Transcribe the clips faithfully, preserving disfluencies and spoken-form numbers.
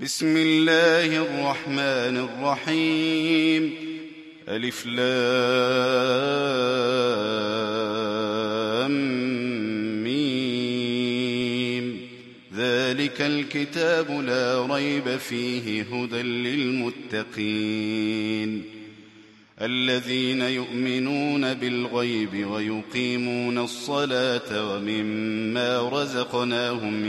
بسم الله الرحمن الرحيم. ألف لام ميم. ذلك الكتاب لا ريب فيه هدى للمتقين الذين يؤمنون بالغيب ويقيمون الصلاة ومما رزقناهم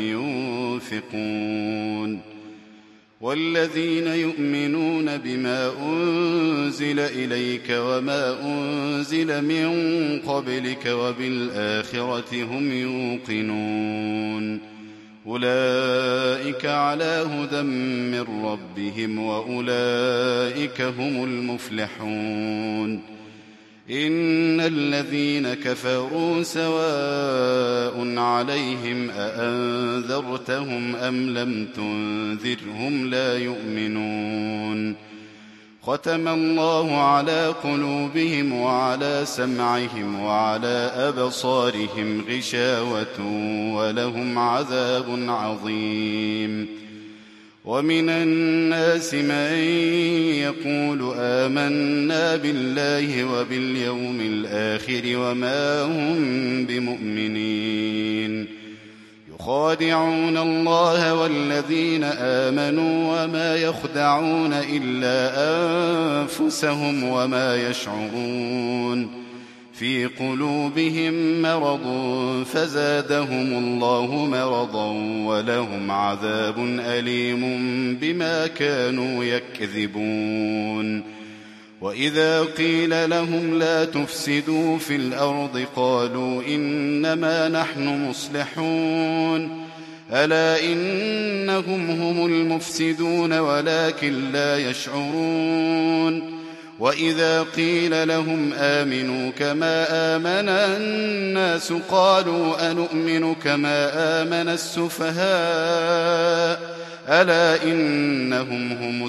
ينفقون والذين يؤمنون بما أنزل إليك وما أنزل من قبلك وبالآخرة هم يوقنون أولئك على هدى من ربهم وأولئك هم المفلحون. إن الذين كفروا سواء عليهم أأنذرتهم أم لم تنذرهم لا يؤمنون. ختم الله على قلوبهم وعلى سمعهم وعلى أبصارهم غشاوة ولهم عذاب عظيم. ومن الناس من يقول آمنا بالله وباليوم الآخر وما هم بمؤمنين يخادعون الله والذين آمنوا وما يخدعون إلا أنفسهم وما يشعرون. في قلوبهم مرض فزادهم الله مرضا ولهم عذاب أليم بما كانوا يكذبون. وإذا قيل لهم لا تفسدوا في الأرض قالوا إنما نحن مصلحون ألا إنهم هم المفسدون ولكن لا يشعرون. وإذا قيل لهم آمنوا كما آمن الناس قالوا أنؤمن كما آمن السفهاء ألا إنهم هم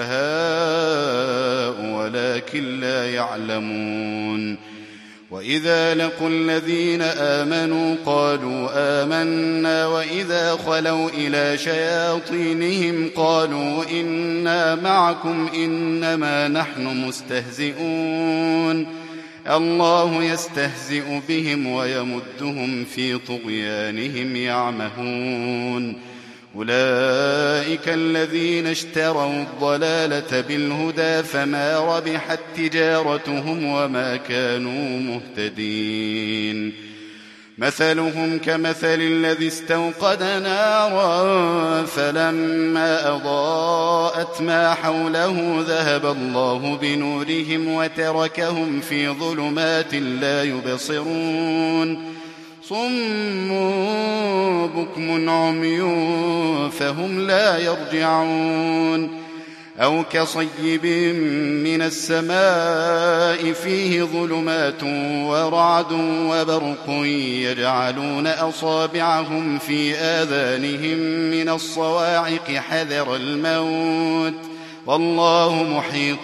السفهاء ولكن لا يعلمون. وإذا لقوا الذين آمنوا قالوا آمنا وإذا خلوا إلى شياطينهم قالوا إنا معكم إنما نحن مستهزئون الله يستهزئ بهم ويمدهم في طغيانهم يعمهون. أولئك الذين اشتروا الضلالة بالهدى فما ربحت تجارتهم وما كانوا مهتدين. مثلهم كمثل الذي استوقد نارا فلما أضاءت ما حوله ذهب الله بنورهم وتركهم في ظلمات لا يبصرون صم بكم عمي فهم لا يرجعون. أو كصيب من السماء فيه ظلمات ورعد وبرق يجعلون أصابعهم في آذانهم من الصواعق حذر الموت والله محيط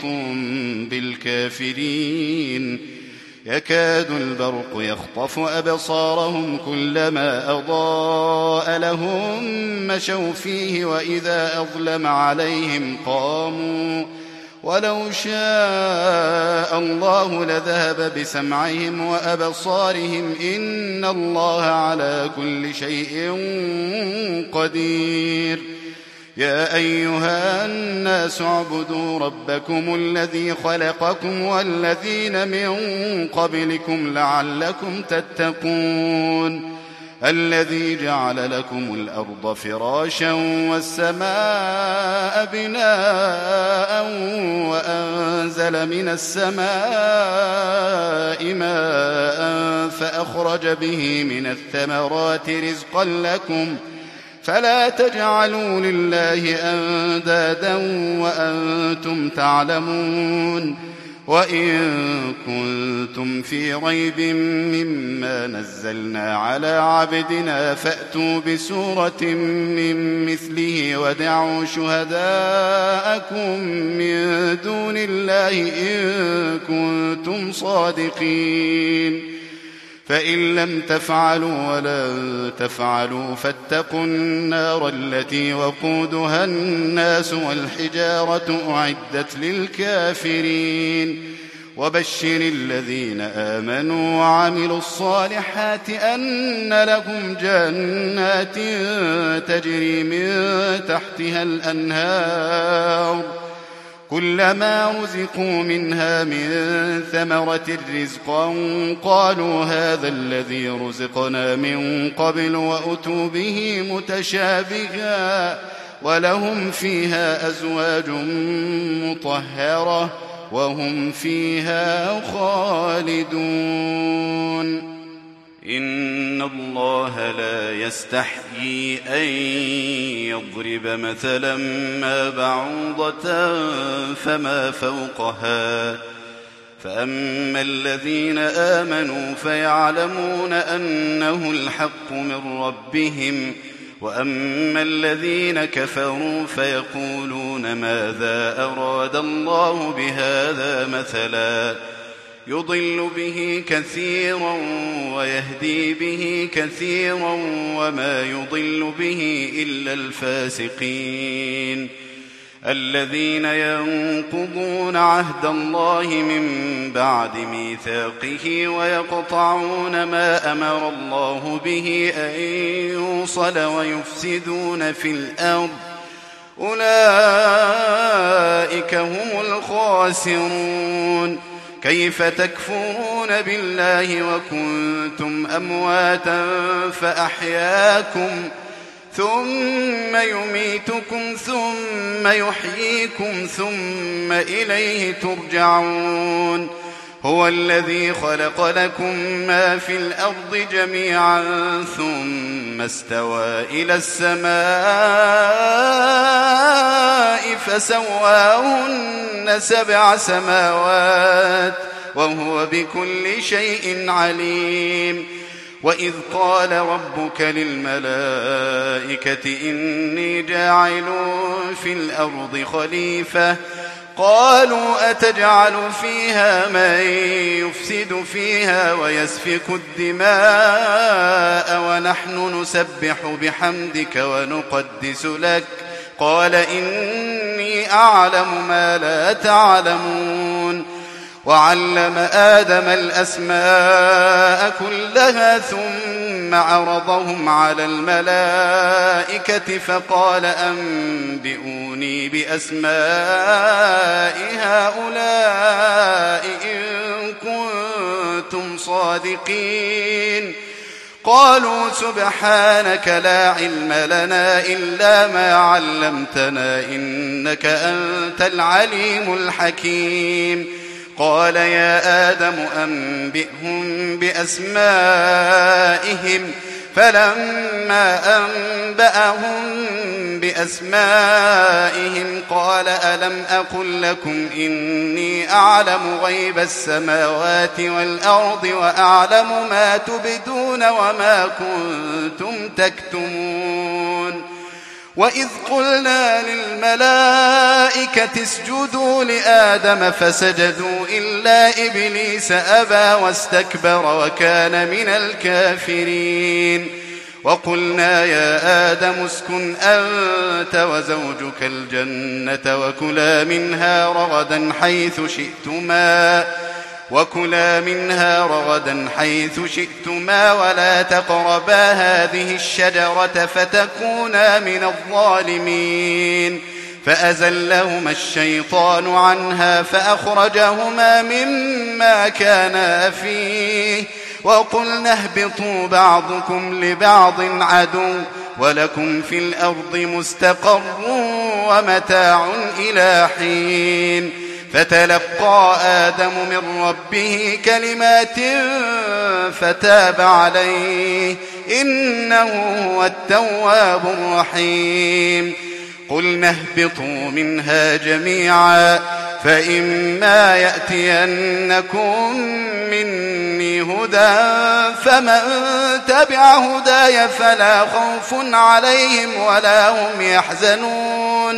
بالكافرين. يكاد البرق يخطف أبصارهم كلما أضاء لهم مشوا فيه وإذا أظلم عليهم قاموا ولو شاء الله لذهب بسمعهم وأبصارهم إن الله على كل شيء قدير. يا أيها الناس اعبدوا ربكم الذي خلقكم والذين من قبلكم لعلكم تتقون الذي جعل لكم الأرض فراشا والسماء بناء وأنزل من السماء ماء فأخرج به من الثمرات رزقا لكم فلا تجعلوا لله أندادا وأنتم تعلمون. وإن كنتم في ريب مما نزلنا على عبدنا فأتوا بسورة من مثله ودعوا شهداءكم من دون الله إن كنتم صادقين. فإن لم تفعلوا ولن تفعلوا فاتقوا النار التي وقودها الناس والحجارة أعدت للكافرين وبشر الذين آمنوا وعملوا الصالحات أن لهم جنات تجري من تحتها الأنهار كلما رزقوا منها من ثمرة رزقا قالوا هذا الذي رزقنا من قبل وأتوا به متشابها ولهم فيها أزواج مطهرة وهم فيها خالدون. إن الله لا يستحيي أن يضرب مثلا ما بعوضة فما فوقها فأما الذين آمنوا فيعلمون أنه الحق من ربهم وأما الذين كفروا فيقولون ماذا أراد الله بهذا مثلا يضل به كثيرا ويهدي به كثيرا وما يضل به إلا الفاسقين الذين ينقضون عهد الله من بعد ميثاقه ويقطعون ما أمر الله به أن يوصل ويفسدون في الأرض أولئك هم الخاسرون. كيف تكفرون بالله وكنتم أمواتا فأحياكم ثم يميتكم ثم يحييكم ثم إليه ترجعون. هو الذي خلق لكم ما في الأرض جميعا ثم استوى إلى السماء فسواهن سبع سماوات وهو بكل شيء عليم. وإذ قال ربك للملائكة إني جاعل في الأرض خليفة قالوا أتجعل فيها من يفسد فيها ويسفك الدماء ونحن نسبح بحمدك ونقدس لك قال إني أعلم ما لا تعلمون. وعلم آدم الأسماء كلها ثم عرضهم على الملائكة فقال أنبئوني بأسماء هؤلاء إن كنتم صادقين. قالوا سبحانك لا علم لنا إلا ما علمتنا إنك أنت العليم الحكيم. قال يا آدم أنبئهم بأسمائهم فلما أنبأهم بأسمائهم قال ألم أقل لكم إني أعلم غيب السماوات والأرض وأعلم ما تبدون وما كنتم تكتمون. وإذ قلنا للملائكة اسجدوا لآدم فسجدوا إلا إبليس أبى واستكبر وكان من الكافرين. وقلنا يا آدم اسكن أنت وزوجك الجنة وكلا منها رغدا حيث شئتما وكلا منها رغدا حيث شئتما ولا تقربا هذه الشجرة فتكونا من الظالمين. فأزلهما الشيطان عنها فأخرجهما مما كانا فيه وقلنا اهبطوا بعضكم لبعض عدو ولكم في الأرض مستقر ومتاع إلى حين. فتلقى آدم من ربه كلمات فتاب عليه إنه هو التواب الرحيم. قلنا اهبطوا منها جميعا فإما يأتينكم مني هدى فمن تبع هداي فلا خوف عليهم ولا هم يحزنون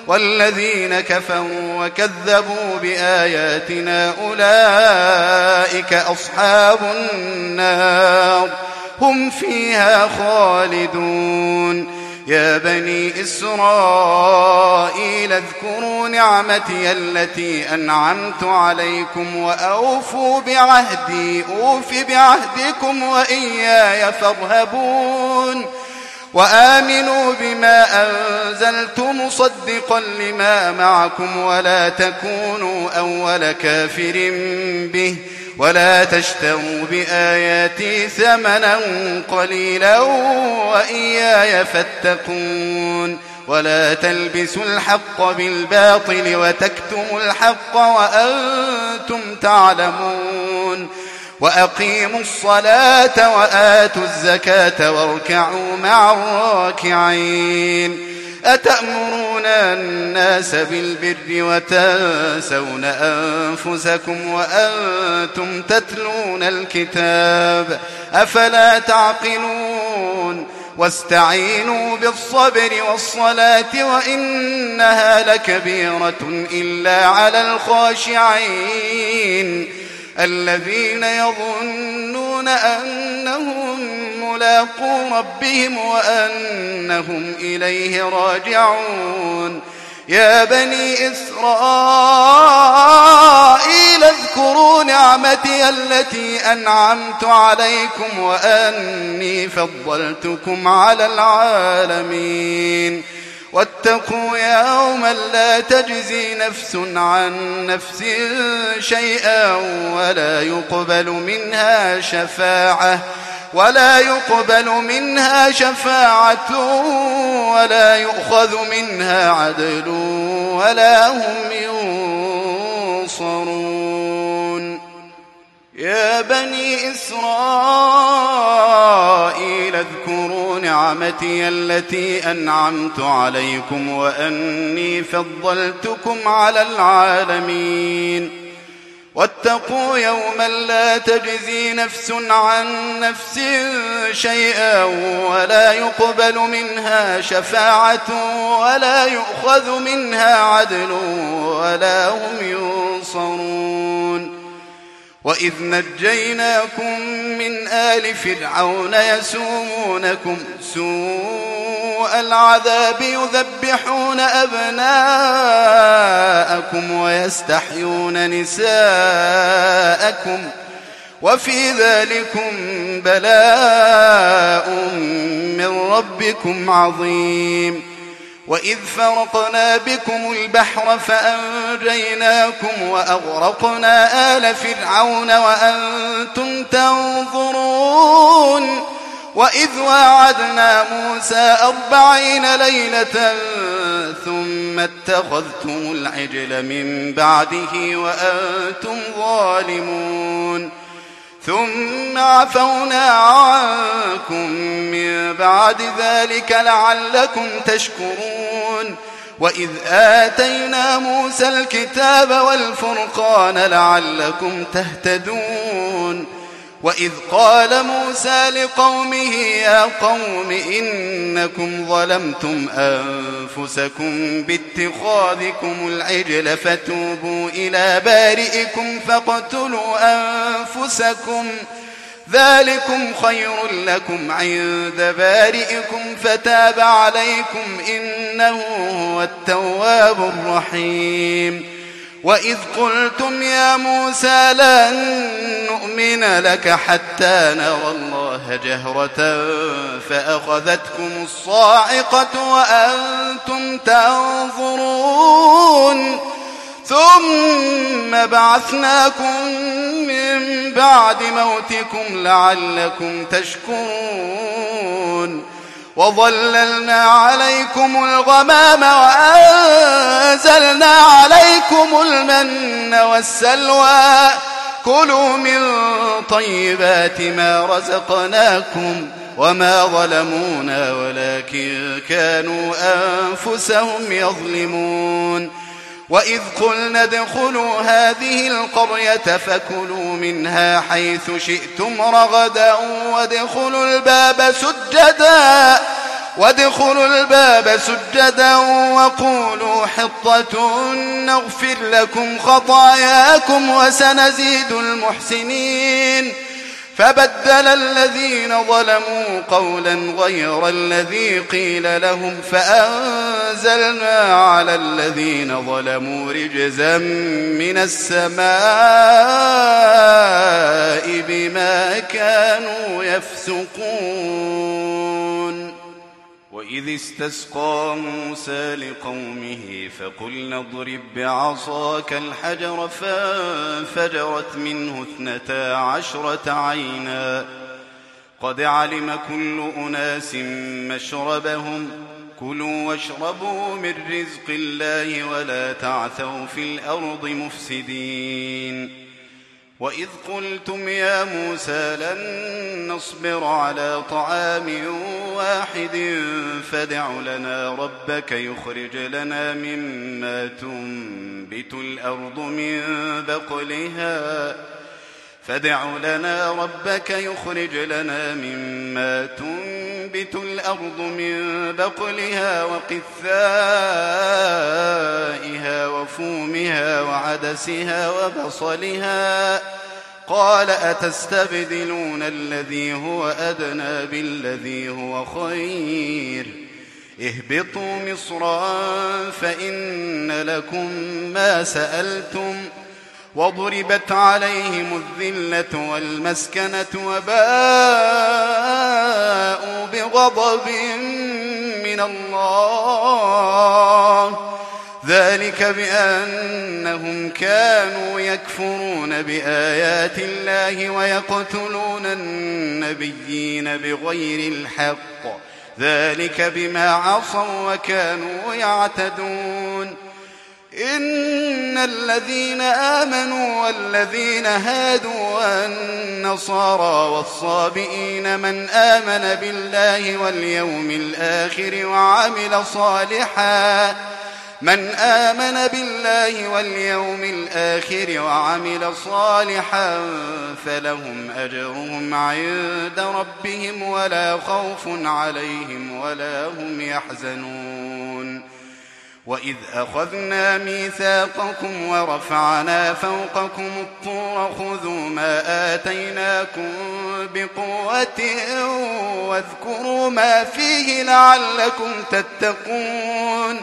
والذين كفروا وكذبوا بآياتنا أولئك أصحاب النار هم فيها خالدون. يا بني إسرائيل اذكروا نعمتي التي أنعمت عليكم وأوفوا بعهدي أوف بعهدكم وإياي فارهبون. وآمنوا بما أنزلت مصدقا لما معكم ولا تكونوا أول كافر به ولا تشتروا بآياتي ثمنا قليلا وإياي فاتقون. ولا تلبسوا الحق بالباطل وتكتموا الحق وأنتم تعلمون. وأقيموا الصلاة وآتوا الزكاة واركعوا مع الراكعين. أتأمرون الناس بالبر وتنسون أنفسكم وأنتم تتلون الكتاب أفلا تعقلون. واستعينوا بالصبر والصلاة وإنها لكبيرة إلا على الخاشعين الذين يظنون أنهم ملاقو ربهم وأنهم إليه راجعون. يا بني إسرائيل اذكروا نعمتي التي أنعمت عليكم وأني فضلتكم على العالمين. واتقوا يوما لا تجزي نفس عن نفس شيئا ولا يقبل منها شفاعة ولا يقبل منها شفاعة ولا يؤخذ منها عدل ولا هم ينصرون. يا بني إسرائيل اذكروا نعمتي التي أنعمت عليكم وأني فضلتكم على العالمين. واتقوا يوما لا تجزي نفس عن نفس شيئا ولا يقبل منها شفاعة ولا يؤخذ منها عدل ولا هم ينصرون. وإذ نجيناكم من آل فرعون يسومونكم سوء العذاب يذبحون أبناءكم ويستحيون نساءكم وفي ذلكم بلاء من ربكم عظيم. وإذ فرقنا بكم البحر فأنجيناكم وأغرقنا آل فرعون وأنتم تنظرون. وإذ واعدنا موسى أربعين ليلة ثم اتخذتم العجل من بعده وأنتم ظالمون ثم عفونا عنكم من بعد ذلك لعلكم تشكرون. وإذ آتينا موسى الكتاب والفرقان لعلكم تهتدون. وإذ قال موسى لقومه يا قوم إنكم ظلمتم أنفسكم باتخاذكم العجل فتوبوا إلى بارئكم فاقتلوا أنفسكم ذلكم خير لكم عند بارئكم فتاب عليكم إنه هو التواب الرحيم. وإذ قلتم يا موسى لن نؤمن لك حتى نرى الله جهرة فأخذتكم الصاعقة وأنتم تنظرون ثم بعثناكم من بعد موتكم لعلكم تشكرون. وظللنا عليكم الغمام وأنزلنا عليكم المن والسلوى كلوا من طيبات ما رزقناكم وما ظلمونا ولكن كانوا أنفسهم يظلمون. وإذ قلنا ادخلوا هذه القرية فكلوا منها حيث شئتم رغدا وادخلوا الباب سجدا وادخلوا الباب سجدا وقولوا حطة نغفر لكم خطاياكم وسنزيد المحسنين. فبدل الذين ظلموا قولا غير الذي قيل لهم فأنزلنا على الذين ظلموا رجزا من السماء بما كانوا يفسقون. وإذ استسقى موسى لقومه فقلنا اضرب بعصاك الحجر فانفجرت منه اثنتا عشرة عينا قد علم كل أناس مشربهم كلوا واشربوا من رزق الله ولا تعثوا في الأرض مفسدين. وإذ قلتم يا موسى لن نصبر على طعام واحد فادع لنا ربك يخرج لنا مما تنبت الأرض من بقلها فادع لنا ربك يخرج لنا مما تنبت الأرض من بقلها وقثائها وفومها وعدسها وبصلها قال أتستبدلون الذي هو أدنى بالذي هو خير اهبطوا مصرا فإن لكم ما سألتم وضربت عليهم الذلة والمسكنة وباءوا بغضب من الله ذلك بأنهم كانوا يكفرون بآيات الله ويقتلون النبيين بغير الحق ذلك بما عصوا وكانوا يعتدون. إن الذين آمنوا والذين هادوا والنصارى والصابئين من آمن بالله واليوم الآخر وعمل صالحا من آمن بالله واليوم الآخر وعمل صالحا فلهم أجرهم عند ربهم ولا خوف عليهم ولا هم يحزنون. وإذ أخذنا ميثاقكم ورفعنا فوقكم الطور خذوا ما آتيناكم بقوة واذكروا ما فيه لعلكم تتقون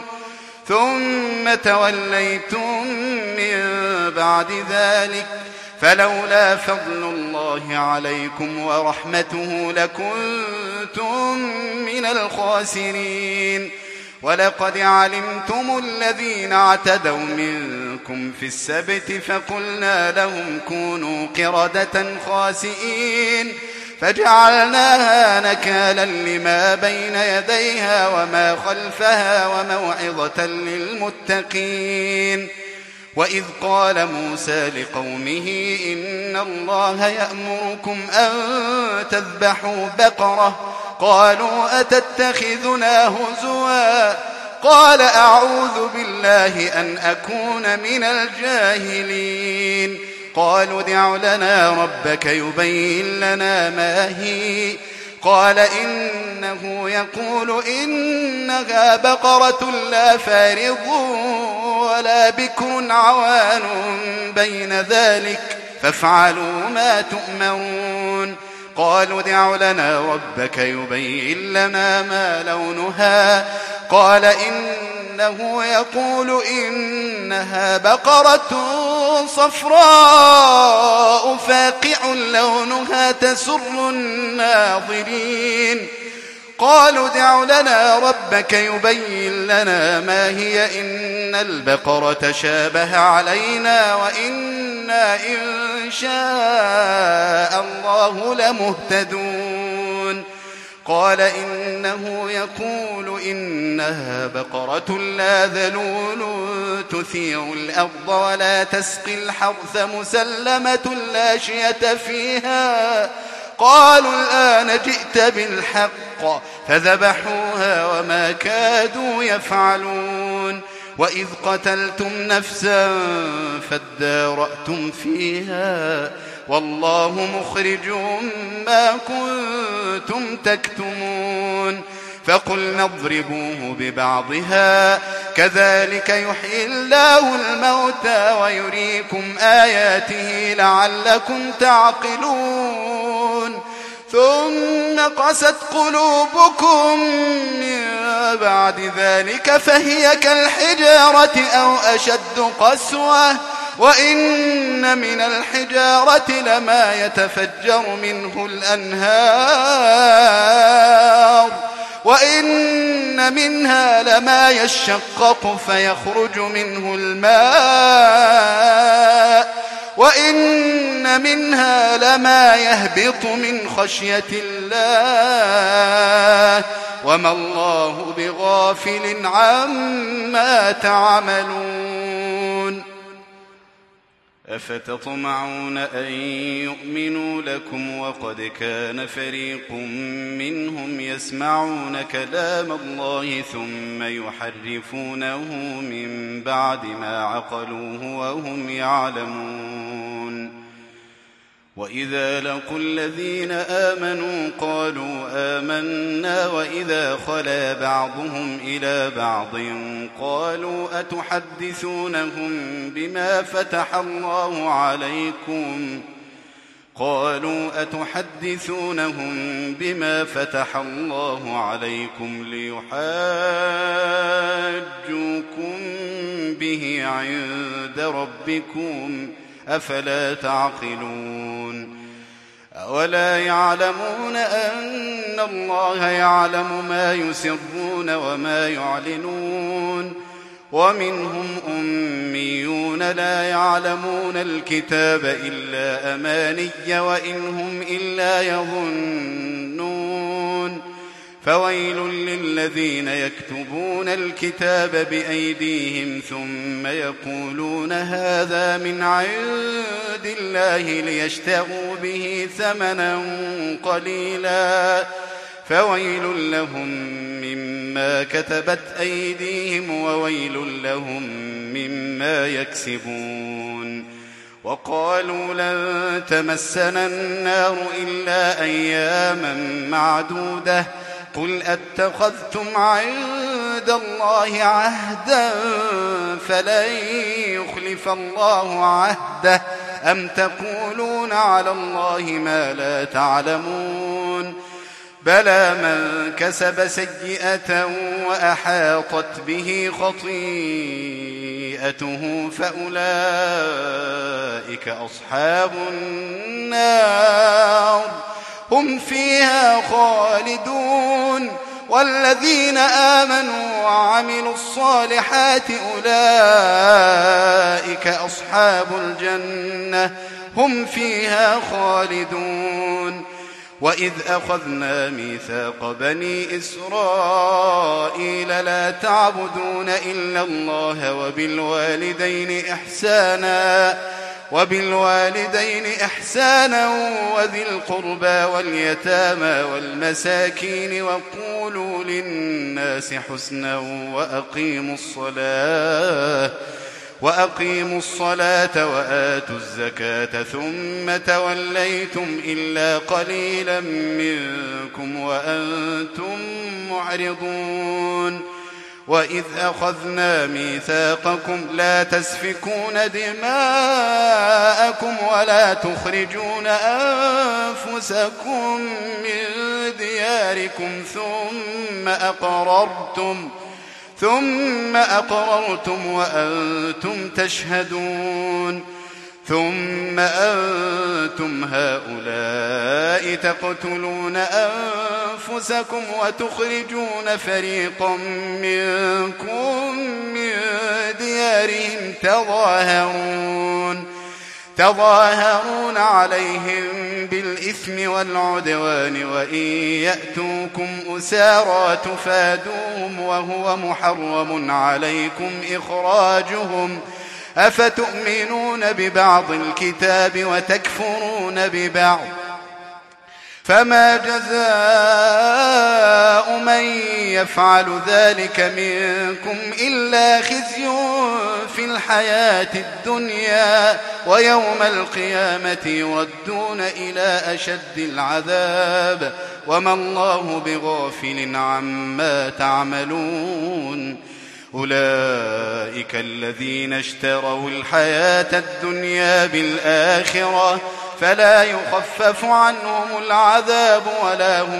ثم توليتم من بعد ذلك فلولا فضل الله عليكم ورحمته لكنتم من الخاسرين. ولقد علمتم الذين اعتدوا منكم في السبت فقلنا لهم كونوا قردة خاسئين فجعلناها نكالا لما بين يديها وما خلفها وموعظة للمتقين. وإذ قال موسى لقومه إن الله يأمركم أن تذبحوا بقرة قالوا أتتخذنا هزوا قال أعوذ بالله أن أكون من الجاهلين. قالوا ادع لنا ربك يبين لنا ما هي قال إنه يقول إنها بقرة لا فارض ولا بكر عوان بين ذلك فافعلوا ما تؤمرون. قالوا ادع لنا ربك يبين لنا ما لونها قال إنه يقول إنها بقرة صفراء فاقع لونها تسر الناظرين. قالوا ادع لنا ربك يبين لنا ما هي إن البقرة شابه علينا وإنا إن شاء الله لمهتدون. قال إنه يقول إنها بقرة لا ذلول تثير الأرض ولا تسقي الحرث مسلمة لا شية فيها. قالوا الآن جئت بالحق فذبحوها وما كادوا يفعلون. وإذ قتلتم نفسا فادارأتم فيها والله مخرج ما كنتم تكتمون. فقلنا اضربوه ببعضها كذلك يحيي الله الموتى ويريكم آياته لعلكم تعقلون ثم قست قلوبكم من بعد ذلك فهي كالحجارة أو أشد قسوة وإن من الحجارة لما يتفجر منه الأنهار وإن منها لما يشقق فيخرج منه الماء وإن منها لما يهبط من خشية الله وما الله بغافل عما تعملون أفتطمعون أن يؤمنوا لكم وقد كان فريق منهم يسمعون كلام الله ثم يحرفونه من بعد ما عقلوه وهم يعلمون وإذا لقوا الذين آمنوا قالوا آمنا وإذا خلا بعضهم إلى بعض قالوا أتحدثونهم بما فتح الله عليكم قالوا أتحدثونهم بما فتح الله عليكم ليحاجوكم به عند ربكم أفلا تعقلون أولا يعلمون أن الله يعلم ما يسرون وما يعلنون ومنهم أميون لا يعلمون الكتاب إلا أماني وإنهم إلا يظنون فويل للذين يكتبون الكتاب بأيديهم ثم يقولون هذا من عند الله ليشتروا به ثمنا قليلا فويل لهم مما كتبت أيديهم وويل لهم مما يكسبون وقالوا لن تمسنا النار إلا أياما معدودة قل أتخذتم عند الله عهدا فلن يخلف الله عهده أم تقولون على الله ما لا تعلمون بلى من كسب سيئة وأحاطت به خطيئته فأولئك أصحاب النار هم فيها خالدون والذين آمنوا وعملوا الصالحات أولئك أصحاب الجنة هم فيها خالدون وإذ أخذنا ميثاق بني إسرائيل لا تعبدون إلا الله وبالوالدين إحسانا وبالوالدين إحسانا وذي القربى واليتامى والمساكين وقولوا للناس حسنا وأقيموا الصلاة وأقيموا الصلاة وآتوا الزكاة ثم توليتم إلا قليلا منكم وأنتم معرضون وإذ أخذنا ميثاقكم لا تسفكون دماءكم ولا تخرجون أنفسكم من دياركم ثم أقررتم ثم أقررتم وأنتم تشهدون ثم أنتم هؤلاء تقتلون أنفسكم وتخرجون فريقا منكم من ديارهم تظاهرون تظاهرون عليهم بالإثم والعدوان وإن يأتوكم أسارى تفادوهم وهو محرم عليكم إخراجهم أفتؤمنون ببعض الكتاب وتكفرون ببعض فما جزاء من يفعل ذلك منكم إلا خزي في الحياة الدنيا ويوم القيامة يردون إلى أشد العذاب وما الله بغافل عما تعملون أولئك الذين اشتروا الحياة الدنيا بالآخرة فلا يخفف عنهم العذاب ولا هم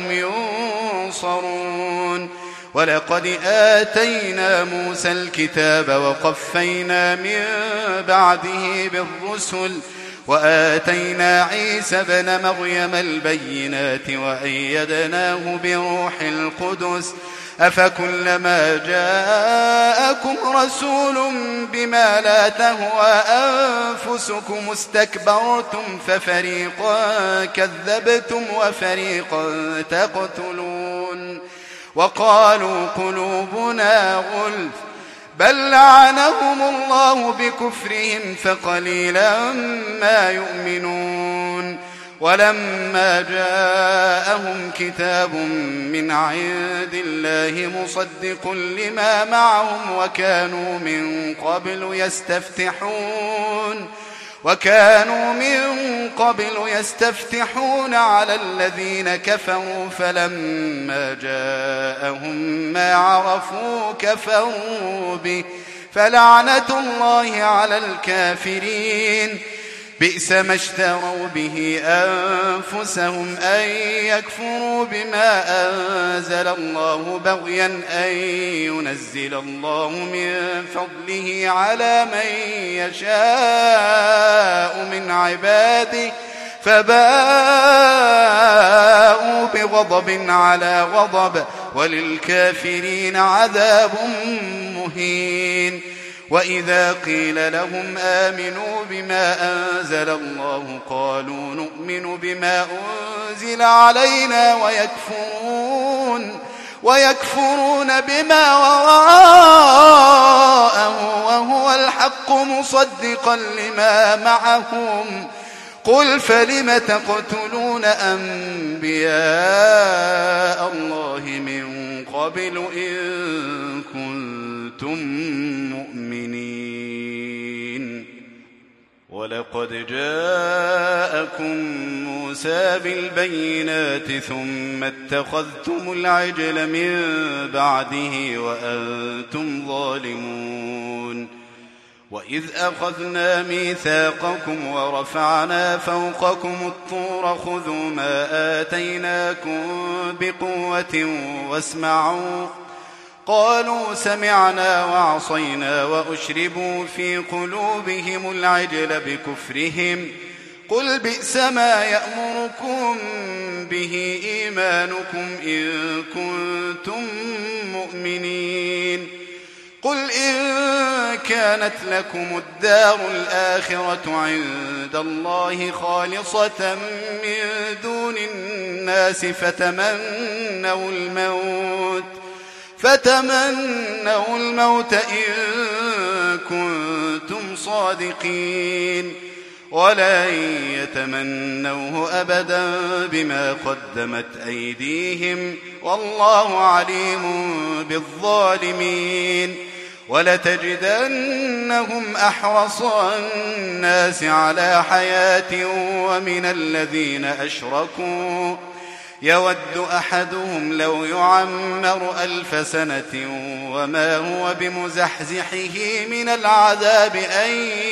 ينصرون ولقد آتينا موسى الكتاب وقفينا من بعده بالرسل وآتينا عيسى ابن مريم البينات وأيدناه بروح القدس أفكلما جاءكم رسول بما لا تهوى أنفسكم استكبرتم ففريقا كذبتم وفريقا تقتلون وقالوا قلوبنا غلف بل لعنهم الله بكفرهم فقليلا ما يؤمنون ولما جاءهم كتاب من عند الله مصدق لما معهم وكانوا من قبل يستفتحون وكانوا من قبل يستفتحون على الذين كفروا فلما جاءهم ما عرفوا كفروا به فلعنة الله على الكافرين بئس ما اشتروا به أنفسهم أن يكفروا بما أنزل الله بغيا أن ينزل الله من فضله على من يشاء من عباده فباءوا بغضب على غضب وللكافرين عذاب مهين وإذا قيل لهم آمنوا بما أنزل الله قالوا نؤمن بما أنزل علينا ويكفرون ويكفرون بما وراءه وهو الحق مصدقا لما معهم قل فلم تقتلون أنبياء الله من قبل إن كنتم مؤمنين ولقد جاءكم موسى بالبينات ثم اتخذتم العجل من بعده وأنتم ظالمون وإذ أخذنا ميثاقكم ورفعنا فوقكم الطور خذوا ما آتيناكم بقوة واسمعوا قالوا سمعنا وعصينا وأشربوا في قلوبهم العجل بكفرهم قل بئس ما يأمركم به إيمانكم إن كنتم مؤمنين قل إن كانت لكم الدار الآخرة عند الله خالصة من دون الناس فتمنوا الموت فتمنوا الموت إن كنتم صادقين ولن يتمنوه أبدا بما قدمت أيديهم والله عليم بالظالمين ولتجدنهم أحرص الناس على حياة ومن الذين أشركوا يود أحدهم لو يعمر ألف سنة وما هو بمزحزحه من العذاب أن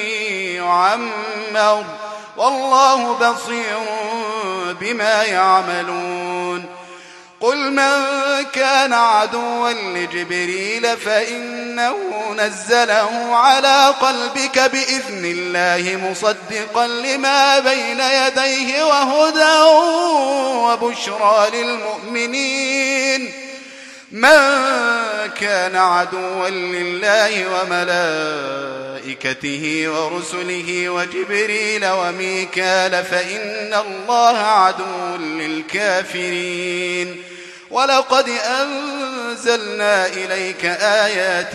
يعمر والله بصير بما يعملون قل من كان عدوا لجبريل فإنه نزله على قلبك بإذن الله مصدقا لما بين يديه وهدى وبشرى للمؤمنين من كان عدوا لله وملائكته ورسله وجبريل وميكال فإن الله عدو للكافرين ولقد أنزلنا إليك آيات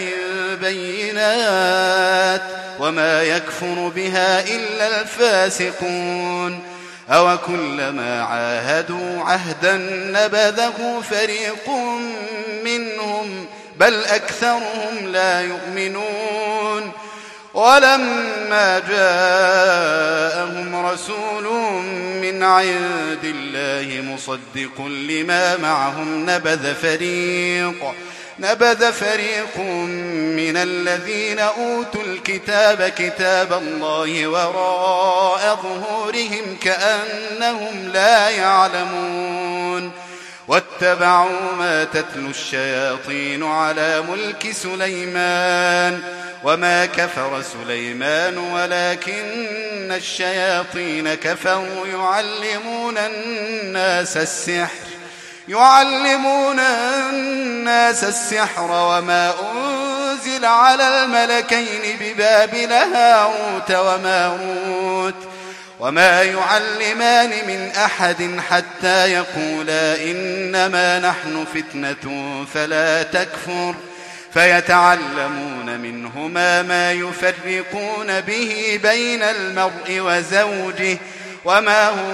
بينات وما يكفر بها إلا الفاسقون أوكلما عاهدوا عهدا نبذه فريق منهم بل أكثرهم لا يؤمنون ولما جاءهم رسول من عند الله مصدق لما معهم نبذ فريق نبذ فريق من الذين أوتوا الكتاب كتاب الله وراء ظهورهم كأنهم لا يعلمون واتبعوا ما تتلو الشياطين على ملك سليمان وما كفر سليمان ولكن الشياطين كفروا يعلمون الناس السحر يعلمون الناس السحر وما أنزل على الملكين ببابل هاروت وماروت وما يعلمان من أحد حتى يقولا إنما نحن فتنة فلا تكفر فيتعلمون منهما ما يفرقون به بين المرء وزوجه وما هم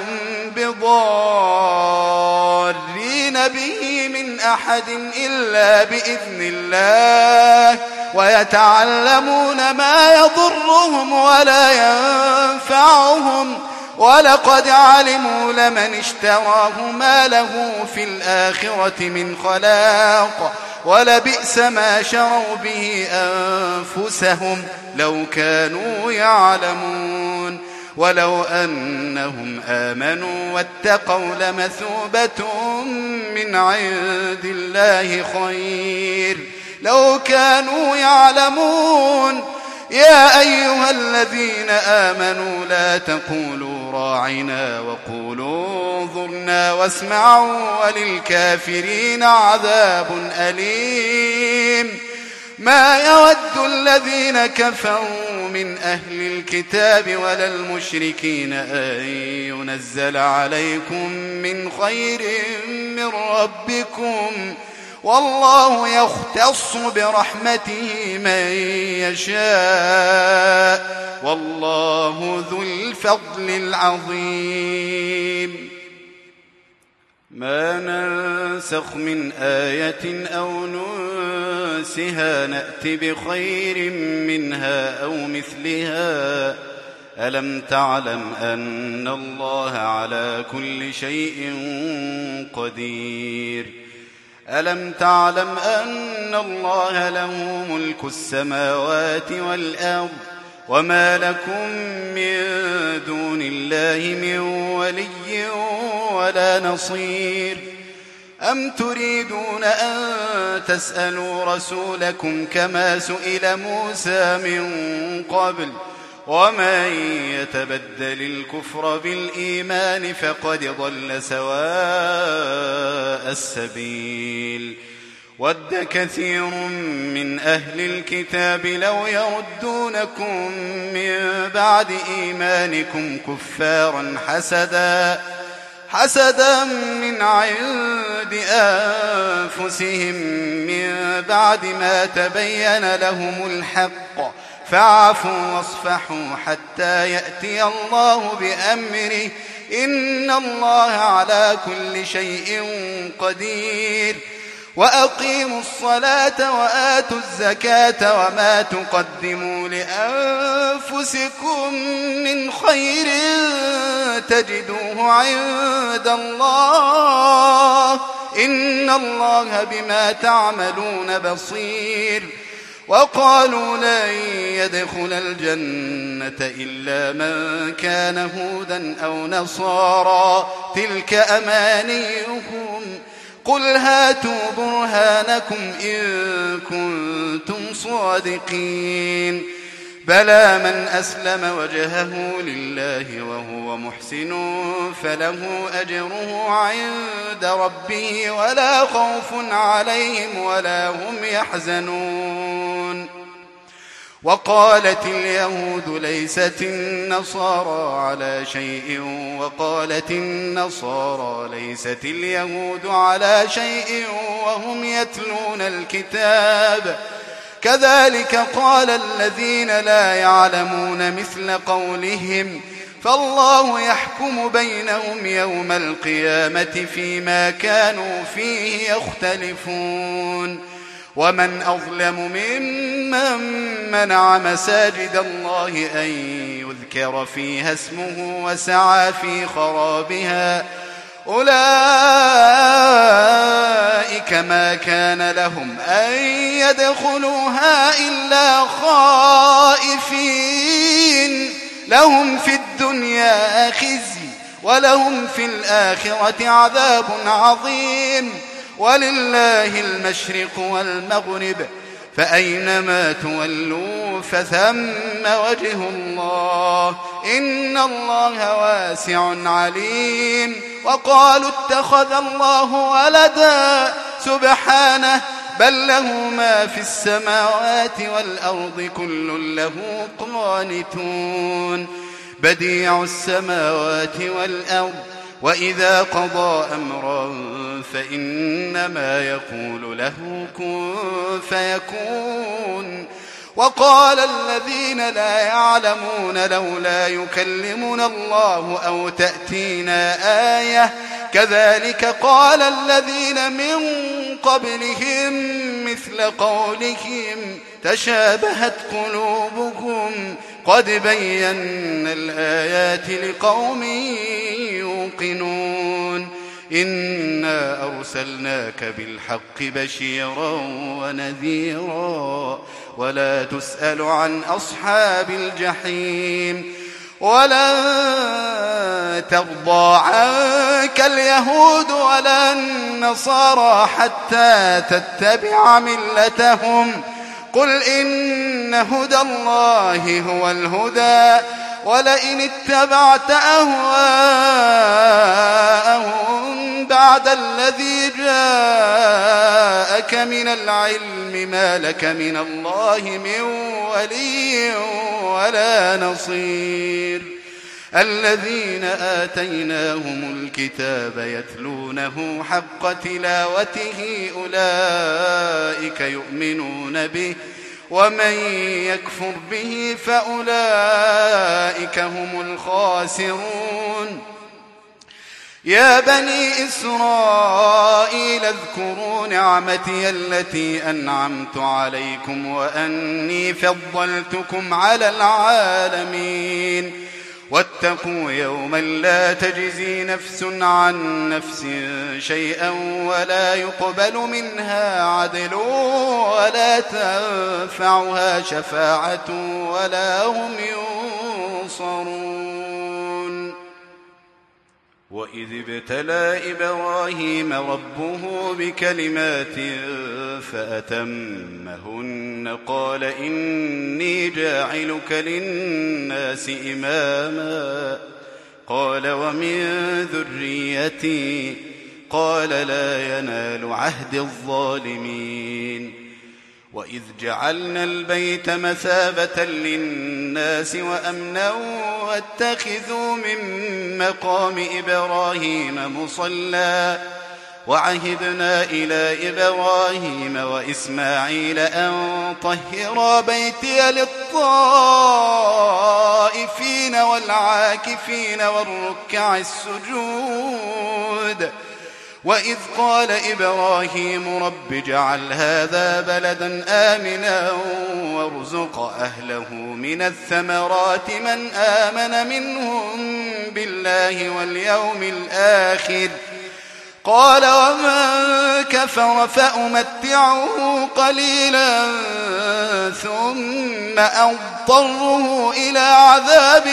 بضارين به من أحد إلا بإذن الله ويتعلمون ما يضرهم ولا ينفعهم ولقد علموا لمن اشتراه ما له في الآخرة من خلاق ولبئس ما شروا به أنفسهم لو كانوا يعلمون ولو أنهم آمنوا واتقوا لمثوبة من عند الله خير لو كانوا يعلمون يا أيها الذين آمنوا لا تقولوا راعنا وقولوا انظرنا واسمعوا وللكافرين عذاب أليم ما يود الذين كفروا من أهل الكتاب ولا المشركين أن ينزل عليكم من خير من ربكم والله يختص برحمته من يشاء والله ذو الفضل العظيم ما ننسخ من آية أو ننسها نأت بخير منها أو مثلها ألم تعلم أن الله على كل شيء قدير ألم تعلم أن الله له ملك السماوات والأرض وما لكم من دون الله من ولي ولا نصير أم تريدون أن تسألوا رسولكم كما سئل موسى من قبل ومن يتبدل الكفر بالإيمان فقد ضل سواء السبيل ود كثير من أهل الكتاب لو يردونكم من بعد إيمانكم كفارا حسدا حسدا من عند أنفسهم من بعد ما تبين لهم الحق فاعفوا واصفحوا حتى يأتي الله بأمره إن الله على كل شيء قدير وأقيموا الصلاة وآتوا الزكاة وما تقدموا لأنفسكم من خير تجدوه عند الله إن الله بما تعملون بصير وقالوا لن يدخل الجنة إلا من كان هودا أو نصارى تلك أمانيهم قل هاتوا برهانكم إن كنتم صادقين بلى من أسلم وجهه لله وهو محسن فله أجره عند ربه ولا خوف عليهم ولا هم يحزنون وقالت اليهود ليست النصارى على شيء وقالت النصارى ليست اليهود على شيء وهم يتلون الكتاب كذلك قال الذين لا يعلمون مثل قولهم فالله يحكم بينهم يوم القيامة فيما كانوا فيه يختلفون ومن أظلم ممن منع مساجد الله أن يذكر فيها اسمه وسعى في خرابها أولئك ما كان لهم أن يدخلوها إلا خائفين لهم في الدنيا خزي ولهم في الآخرة عذاب عظيم ولله المشرق والمغرب فأينما تولوا فثم وجه الله إن الله واسع عليم. وقالوا اتخذ الله ولدا سبحانه بل له ما في السماوات والأرض كل له قانتون بديع السماوات والأرض وإذا قضى أمرا فإنما يقول له كن فيكون. وقال الذين لا يعلمون لولا يكلمنا الله أو تأتينا آية كذلك قال الذين من قبلهم مثل قولهم تشابهت قلوبكم قد بينا الآيات لقوم يوقنون إنا أرسلناك بالحق بشيرا ونذيرا ولا تسأل عن أصحاب الجحيم ولن ترضى عنك اليهود ولا النصارى حتى تتبع ملتهم قل إن هدى الله هو الهدى ولئن اتبعت أهواءهم بعد الذي جاءك من العلم ما لك من الله من ولي ولا نصير. الذين آتيناهم الكتاب يتلونه حق تلاوته أولئك يؤمنون به ومن يكفر به فأولئك هم الخاسرون. يا بني إسرائيل اذكروا نعمتي التي أنعمت عليكم وأني فضلتكم على العالمين واتقوا يوما لا تجزي نفس عن نفس شيئا ولا يقبل منها عدل ولا تنفعها شفاعة ولا هم ينصرون. وإذ ابتلى إبراهيم ربه بكلمات فأتمهن قال إني جاعلك للناس إماما قال ومن ذريتي قال لا ينال عهد الظالمين. وإذ جعلنا البيت مثابة للناس وأمنا واتخذوا من مقام إبراهيم مصلى وعهدنا إلى إبراهيم وإسماعيل أن طهرا بيتي للطائفين والعاكفين والركع السجود. وإذ قال إبراهيم رب اجعل هذا بلدا آمنا وارزق أهله من الثمرات من آمن منهم بالله واليوم الآخر قال ومن كفر فأمتعه قليلا ثم أضطره إلى عذاب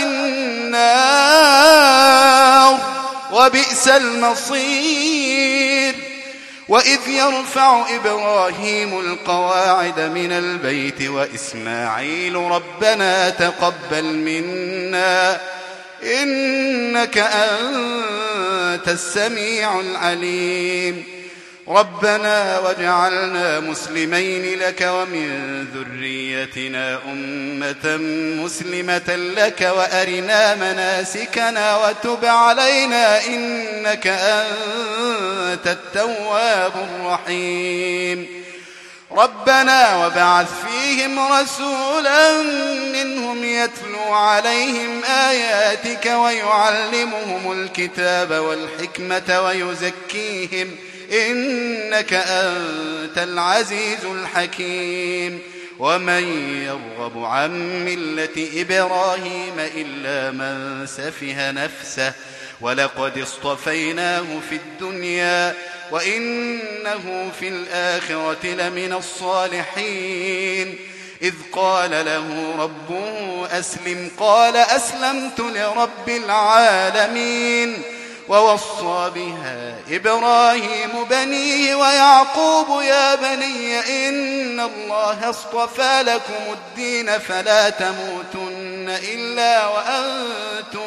النار وبئس المصير. وإذ يرفع إبراهيم القواعد من البيت وإسماعيل ربنا تقبل منا إنك أنت السميع العليم. ربنا واجعلنا مسلمين لك ومن ذريتنا أمة مسلمة لك وأرنا مناسكنا وتب علينا إنك أنت التواب الرحيم. ربنا وابعث فيهم رسولا منهم يتلو عليهم آياتك ويعلمهم الكتاب والحكمة ويزكيهم إنك أنت العزيز الحكيم ومن يرغب عن ملة إبراهيم إلا من سفه نفسه ولقد اصطفيناه في الدنيا وإنه في الآخرة لمن الصالحين إذ قال له ربه أسلم قال أسلمت لرب العالمين ووصى بها إبراهيم بنيه ويعقوب يا بني إن الله اصطفى لكم الدين فلا تموتن إلا وأنتم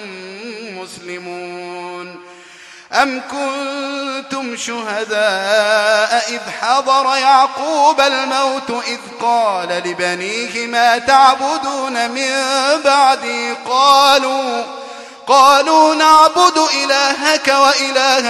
مسلمون أم كنتم شهداء إذ حضر يعقوب الموت إذ قال لبنيه ما تعبدون من بعدي قالوا قالوا نعبد إلهك وإله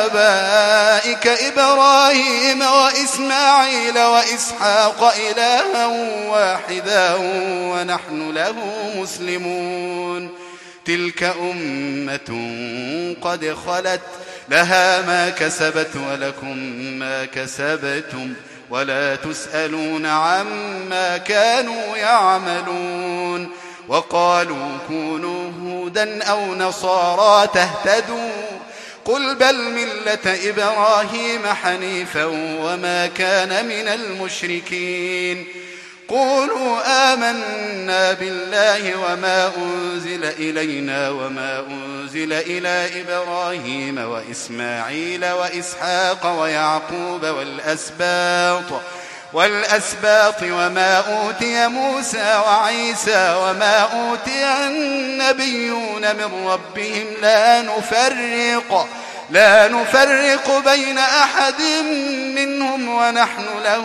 آبائك إبراهيم وإسماعيل وإسحاق إلها واحدا ونحن له مسلمون تلك أمة قد خلت لها ما كسبت ولكم ما كسبتم ولا تسألون عما كانوا يعملون وقالوا كونوا هودا أو نصارى تهتدوا قل بل ملة إبراهيم حنيفا وما كان من المشركين قولوا آمنا بالله وما أنزل إلينا وما أنزل إلى إبراهيم وإسماعيل وإسحاق ويعقوب والأسباط والأسباط وما أوتي موسى وعيسى وما أوتي النبيون من ربهم لا نفرق لا نفرق بين أحد منهم ونحن له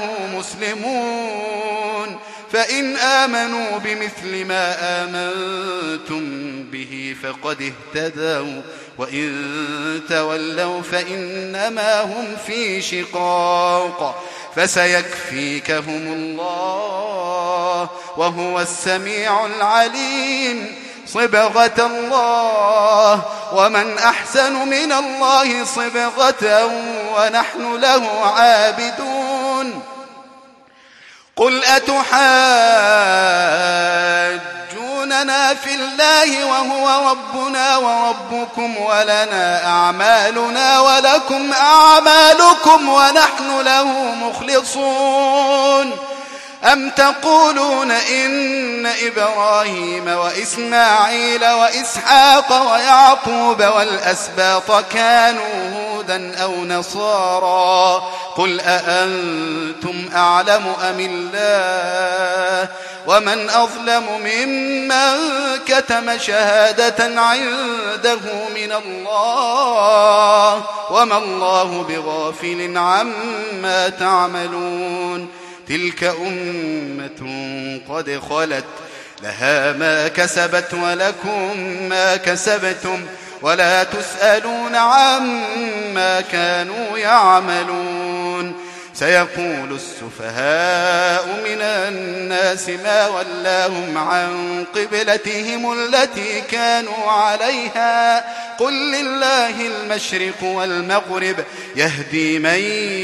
مسلمون فإن آمنوا بمثل ما آمنتم به فقد اهتدوا وإن تولوا فإنما هم في شقاق فسيكفيكهم الله وهو السميع العليم صبغة الله ومن أحسن من الله صبغة ونحن له عابدون قل أتحاجوننا في الله وهو ربنا وربكم ولنا أعمالنا ولكم أعمالكم ونحن له مخلصون أم تقولون إن إبراهيم وإسماعيل وإسحاق ويعقوب والأسباط كانوا هودا أو نصارى قل أأنتم أعلم أم الله ومن أظلم ممن كتم شهادة عنده من الله وما الله بغافل عما تعملون تلك أمة قد خلت لها ما كسبت ولكم ما كسبتم ولا تسألون عما كانوا يعملون سيقول السفهاء من الناس ما ولاهم عن قبلتهم التي كانوا عليها قل لله المشرق والمغرب يهدي من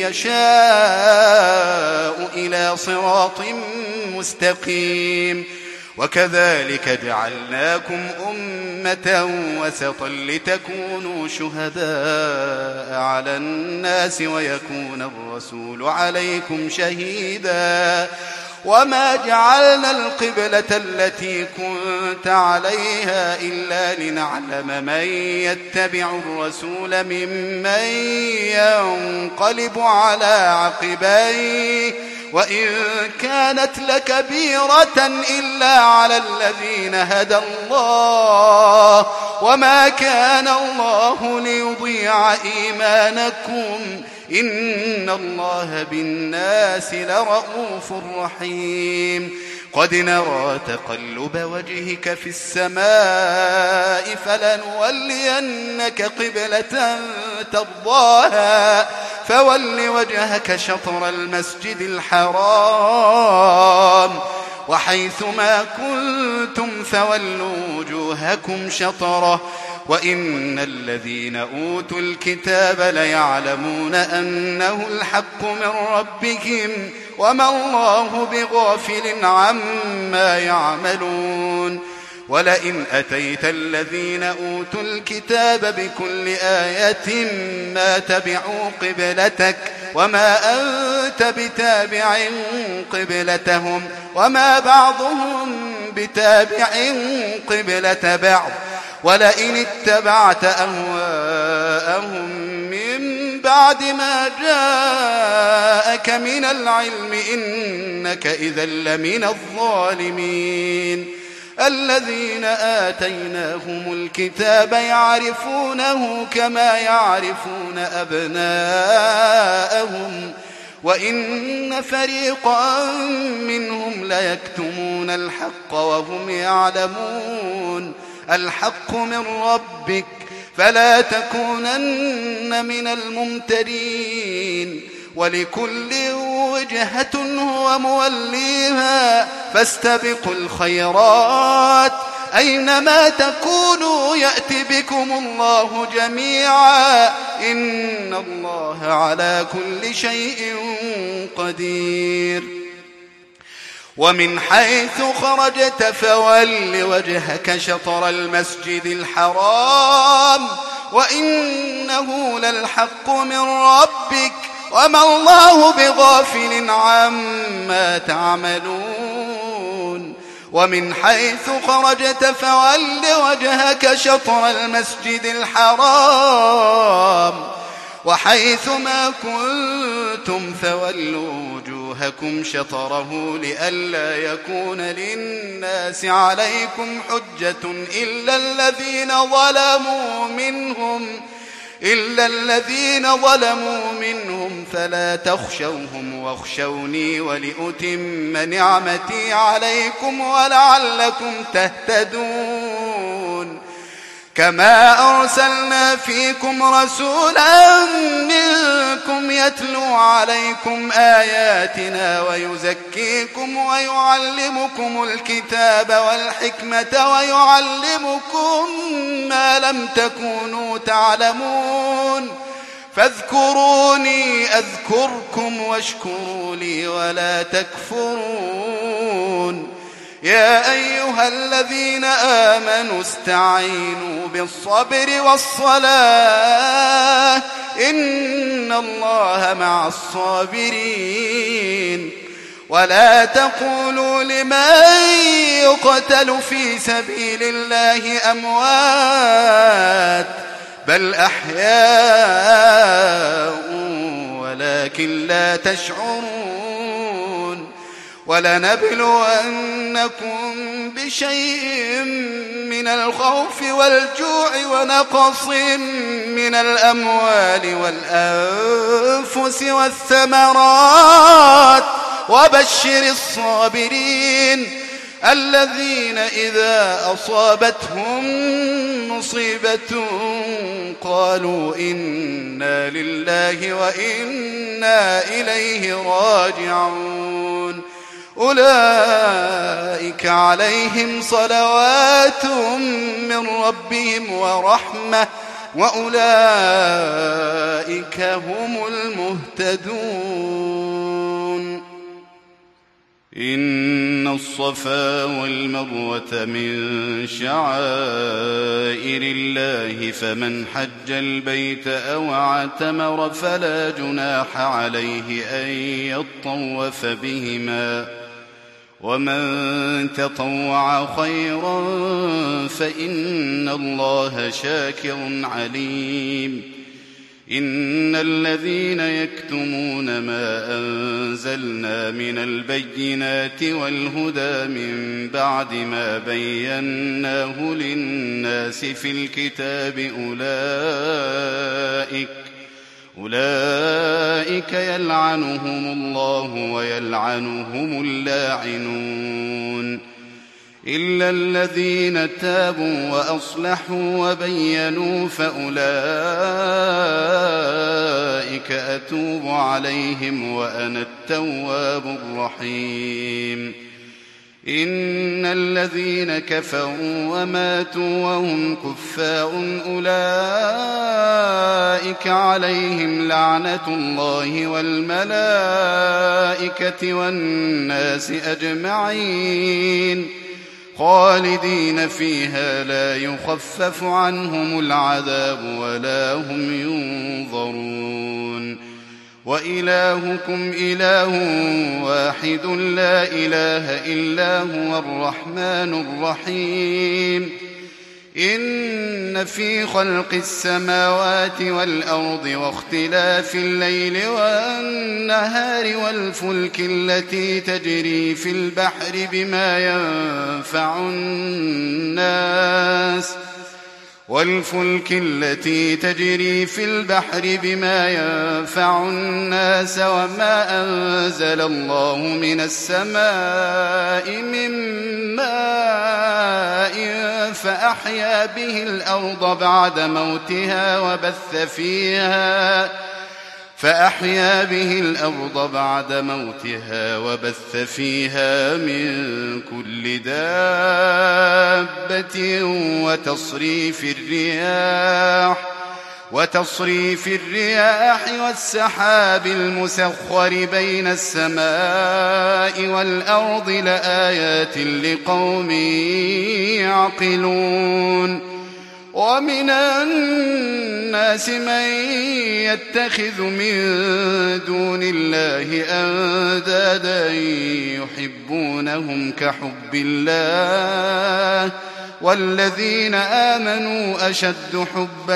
يشاء إلى صراط مستقيم وكذلك جعلناكم أمة وسطا لتكونوا شهداء على الناس ويكون الرسول عليكم شهيدا وما جعلنا القبلة التي كنت عليها إلا لنعلم من يتبع الرسول ممن ينقلب على عقبيه وإن كانت لكبيرة إلا على الذين هدى الله وما كان الله ليضيع إيمانكم إن الله بالناس لرؤوف رحيم قد نرى تقلب وجهك في السماء فلنولينك قبلة ترضاها فول وجهك شطر المسجد الحرام وحيثما كنتم فولوا وجوهكم شطره وإن الذين أوتوا الكتاب ليعلمون أنه الحق من ربهم وما الله بغافل عما يعملون ولئن أتيت الذين أوتوا الكتاب بكل آية ما تبعوا قبلتك وما أنت بتابع قبلتهم وما بعضهم بتابع قبلة بعض ولئن اتبعت أهواءهم من بعد ما جاءك من العلم إنك إذا لمن الظالمين الذين آتيناهم الكتاب يعرفونه كما يعرفون أبناءهم وإن فريقا منهم ليكتمون الحق وهم يعلمون الحق من ربك فلا تكونن من الممترين ولكل وجهة هو موليها فاستبقوا الخيرات أينما تكونوا يأتي بكم الله جميعا إن الله على كل شيء قدير ومن حيث خرجت فول وجهك شطر المسجد الحرام وإنه للحق من ربك وما الله بغافل عما تعملون ومن حيث خرجت فول وجهك شطر المسجد الحرام وحيث ما كنتم فولوا وجوهكم شطره لئلا يكون للناس عليكم حجة إلا الذين ظلموا منهم إلا الذين ظلموا منهم فلا تخشوهم واخشوني ولأتم نعمتي عليكم ولعلكم تهتدون كما أرسلنا فيكم رسولا منكم يتلو عليكم آياتنا ويزكيكم ويعلمكم الكتاب والحكمة ويعلمكم ما لم تكونوا تعلمون فاذكروني أذكركم واشكروا لي ولا تكفرون يا أيها الذين آمنوا استعينوا بالصبر والصلاة إن الله مع الصابرين ولا تقولوا لمن يقتل في سبيل الله أموات بل أحياء ولكن لا تشعرون ولنبلونكم بشيء من الخوف والجوع ونقص من الأموال والأنفس والثمرات وبشر الصابرين الذين إذا أصابتهم مصيبة قالوا إنا لله وإنا إليه راجعون أولئك عليهم صلوات من ربهم ورحمة وأولئك هم المهتدون إن الصفا والمروة من شعائر الله فمن حج البيت أو اعتمر فلا جناح عليه أن يطوف بهما ومن تطوع خيرا فإن الله شاكر عليم إن الذين يكتمون ما أنزلنا من البينات والهدى من بعد ما بيناه للناس في الكتاب أولئك أولئك يلعنهم الله ويلعنهم اللاعنون إلا الذين تابوا وأصلحوا وبينوا فأولئك أتوب عليهم وأنا التواب الرحيم إن الذين كفروا وماتوا وهم كفار أولئك عليهم لعنة الله والملائكة والناس أجمعين خالدين فيها لا يخفف عنهم العذاب ولا هم ينظرون وإلهكم إله واحد لا إله إلا هو الرحمن الرحيم إن في خلق السماوات والأرض واختلاف الليل والنهار والفلك التي تجري في البحر بما ينفع الناس والفلك التي تجري في البحر بما ينفع الناس وما أنزل الله من السماء من ماء فأحيا به الأرض بعد موتها وبث فيها فأحيا به الأرض بعد موتها وبث فيها من كل دابة وتصريف الرياح وتصريف الرياح والسحاب المسخر بين السماء والأرض لآيات لقوم يعقلون ومن الناس من يتخذ من دون الله أندادا يحبونهم كحب الله والذين آمنوا أشد حبا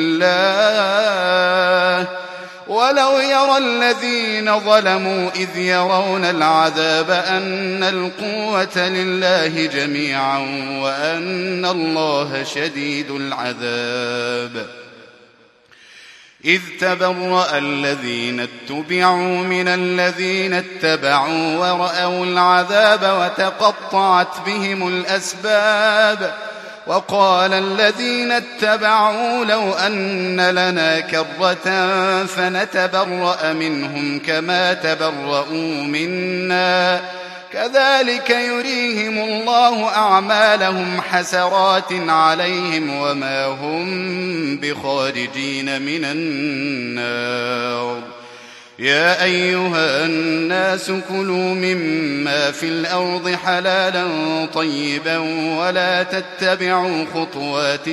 لله ولو يرى الذين ظلموا إذ يرون العذاب أن القوة لله جميعا وأن الله شديد العذاب إذ تبرأ الذين اتبعوا من الذين اتبعوا ورأوا العذاب وتقطعت بهم الأسباب وقال الذين اتبعوا لو أن لنا كرة فنتبرأ منهم كما تبرؤوا منا كذلك يريهم الله أعمالهم حسرات عليهم وما هم بخارجين من النار يا أيها الناس كلوا مما في الأرض حلالا طيبا ولا تتبعوا خطوات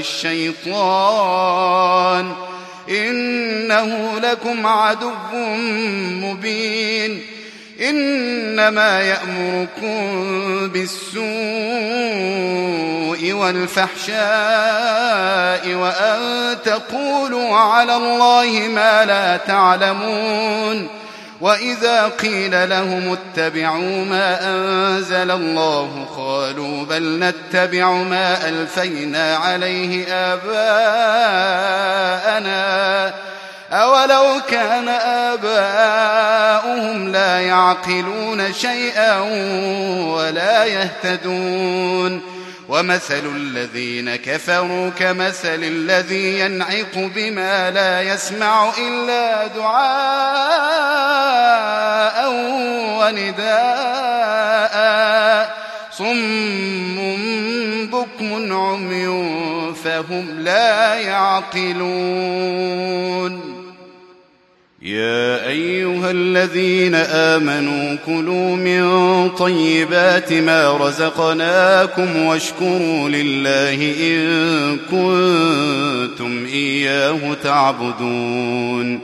الشيطان إنه لكم عدو مبين إنما يأمركم بالسوء والفحشاء وأن تقولوا على الله ما لا تعلمون وإذا قيل لهم اتبعوا ما أنزل الله قالوا بل نتبع ما ألفينا عليه آباءنا أولو كان آباؤهم لا يعقلون شيئا ولا يهتدون ومثل الذين كفروا كمثل الذي ينعق بما لا يسمع إلا دعاء ونداء صم بكم عمي فهم لا يعقلون يا أيها الذين آمنوا كلوا من طيبات ما رزقناكم واشكروا لله إن كنتم إياه تعبدون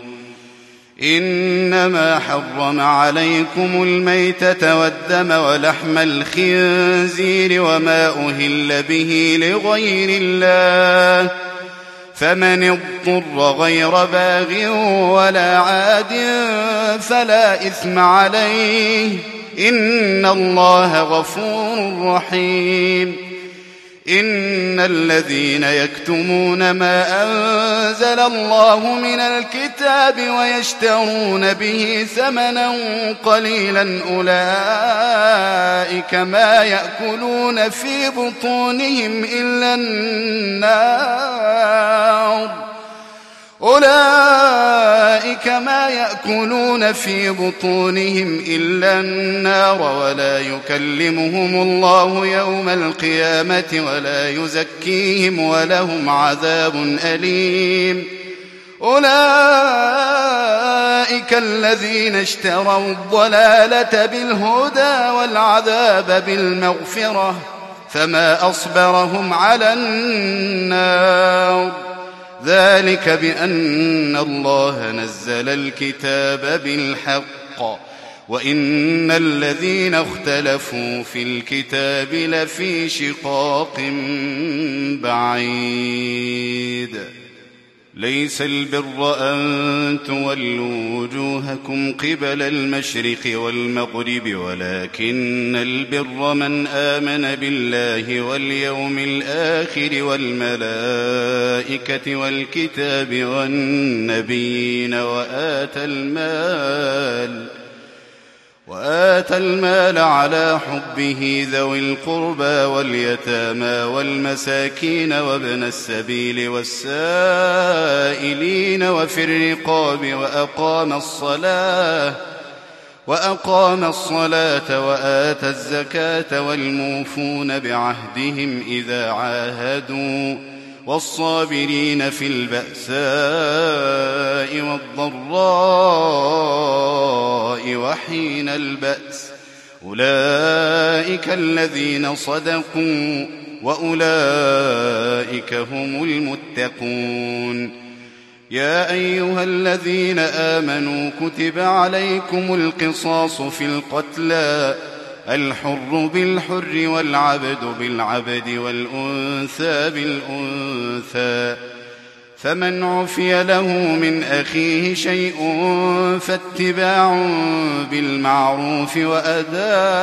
إنما حرم عليكم الميتة والدم ولحم الخنزير وما أهل به لغير الله فمن اضطر غير باغ ولا عاد فلا إثم عليه إن الله غفور رحيم إن الذين يكتمون ما أنزل الله من الكتاب ويشترون به ثمنا قليلا أولئك ما يأكلون في بطونهم إلا النار أولئك ما يأكلون في بطونهم إلا النار ولا يكلمهم الله يوم القيامة ولا يزكيهم ولهم عذاب أليم أولئك الذين اشتروا الضلالة بالهدى والعذاب بالمغفرة فما أصبرهم على النار ذلك بأن الله نزل الكتاب بالحق وإن الذين اختلفوا في الكتاب لفي شقاق بعيد ليس البر أن تولوا وجوهكم قبل المشرق والمغرب ولكن البر من آمن بالله واليوم الآخر والملائكة والكتاب والنبيين وآتى المال وآتى المال على حبه ذوي القربى واليتامى والمساكين وابن السبيل والسائلين وفي الرقاب وأقام الصلاة وأقام الصلاة وآتى الزكاة والموفون بعهدهم إذا عاهدوا والصابرين في البأساء والضراء وحين البأس أولئك الذين صدقوا وأولئك هم المتقون يا أيها الذين آمنوا كتب عليكم القصاص في القتلى الحر بالحر والعبد بالعبد والأنثى بالأنثى فمن عفي له من أخيه شيء فاتباع بالمعروف وأداء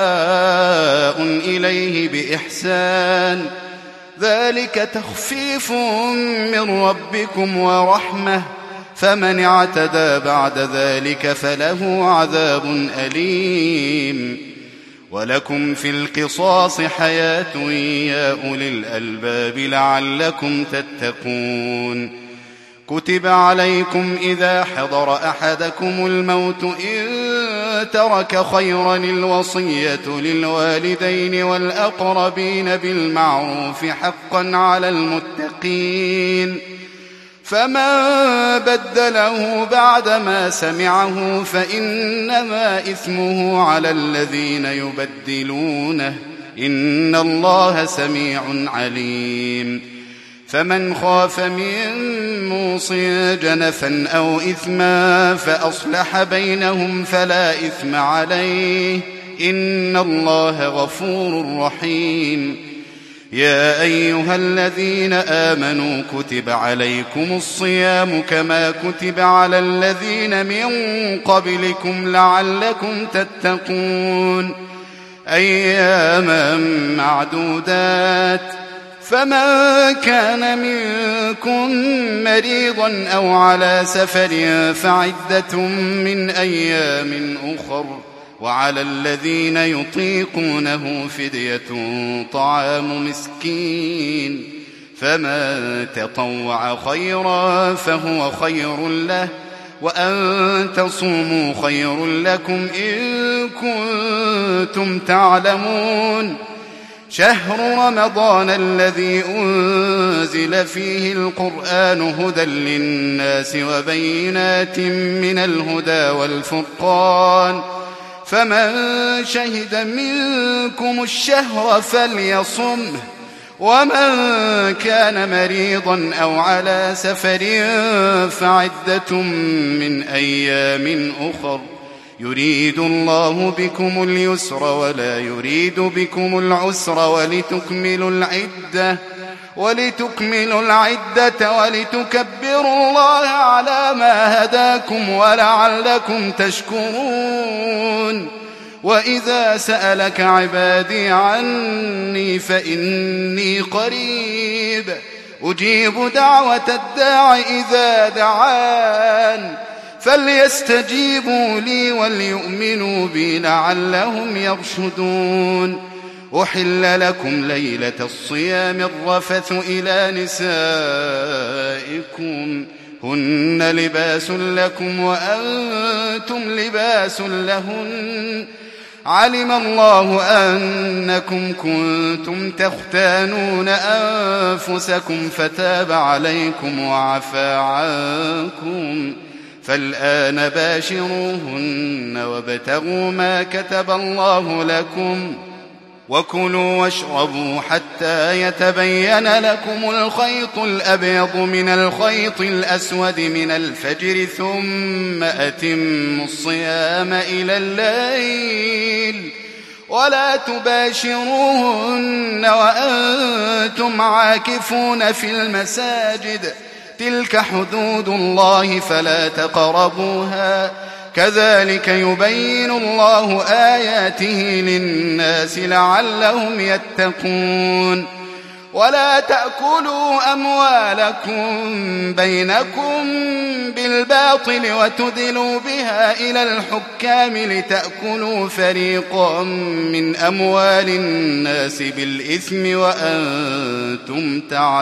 إليه بإحسان ذلك تخفيف من ربكم ورحمة فمن اعتدى بعد ذلك فله عذاب أليم ولكم في القصاص حياة يا أولي الألباب لعلكم تتقون كتب عليكم إذا حضر أحدكم الموت إن ترك خيرا الوصية للوالدين والأقربين بالمعروف حقا على المتقين فمن بدله بعدما سمعه فإنما إثمه على الذين يبدلونه إن الله سميع عليم فمن خاف من موص جنفا أو إثما فأصلح بينهم فلا إثم عليه إن الله غفور رحيم يا أيها الذين آمنوا كتب عليكم الصيام كما كتب على الذين من قبلكم لعلكم تتقون أياما معدودات فمن كان منكم مريضا أو على سفر فعدة من أيام أخر وعلى الذين يطيقونه فدية طعام مسكين فمن تطوع خيرا فهو خير له وأن تصوموا خير لكم إن كنتم تعلمون شهر رمضان الذي أنزل فيه القرآن هدى للناس وبينات من الهدى والفرقان فمن شهد منكم الشهر فليصمه ومن كان مريضا أو على سفر فعدة من أيام أخر يريد الله بكم اليسر ولا يريد بكم العسر ولتكملوا العدة ولتكملوا العدة ولتكبروا الله على ما هداكم ولعلكم تشكرون وإذا سألك عبادي عني فإني قريب أجيب دعوة الداع إذا دعان فليستجيبوا لي وليؤمنوا بي لعلهم يرشدون أحل لكم ليلة الصيام الرفث إلى نسائكم هن لباس لكم وأنتم لباس لهن علم الله أنكم كنتم تختانون أنفسكم فتاب عليكم وعفى عنكم فالآن باشروهن وابتغوا ما كتب الله لكم وكلوا واشربوا حتى يتبين لكم الخيط الأبيض من الخيط الأسود من الفجر ثم أتموا الصيام إلى الليل ولا تباشروهن وأنتم عاكفون في المساجد تلك حدود الله فلا تقربوها كذلك يبين الله آياته للناس لعلهم يتقون ولا تأكلوا أموالكم بينكم بالباطل وتدلوا بها إلى الحكام لتأكلوا فريقا من أموال الناس بالإثم وأنتم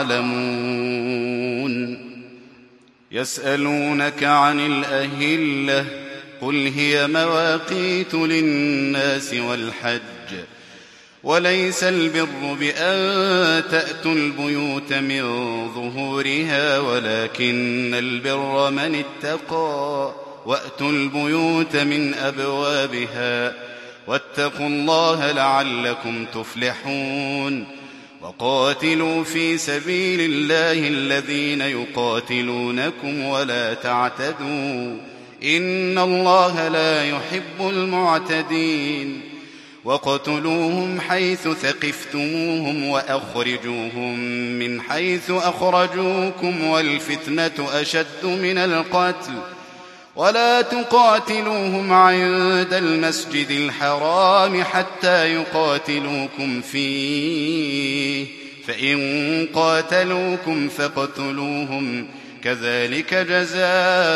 تعلمون يسألونك عن الأهلة قل هي مواقيت للناس والحج وليس البر بأن تأتوا البيوت من ظهورها ولكن البر من اتقى وأتوا البيوت من أبوابها واتقوا الله لعلكم تفلحون وقاتلوا في سبيل الله الذين يقاتلونكم ولا تعتدوا إن الله لا يحب المعتدين وقتلوهم حيث ثقفتموهم وأخرجوهم من حيث أخرجوكم والفتنة أشد من القتل ولا تقاتلوهم عند المسجد الحرام حتى يقاتلوكم فيه فإن قاتلوكم فاقتلوهم كذلك جزاء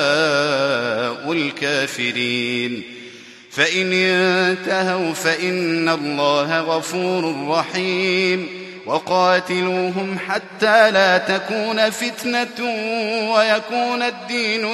الكافرين فإن انتهوا فإن الله غفور رحيم وقاتلوهم حتى لا تكون فتنة ويكون الدين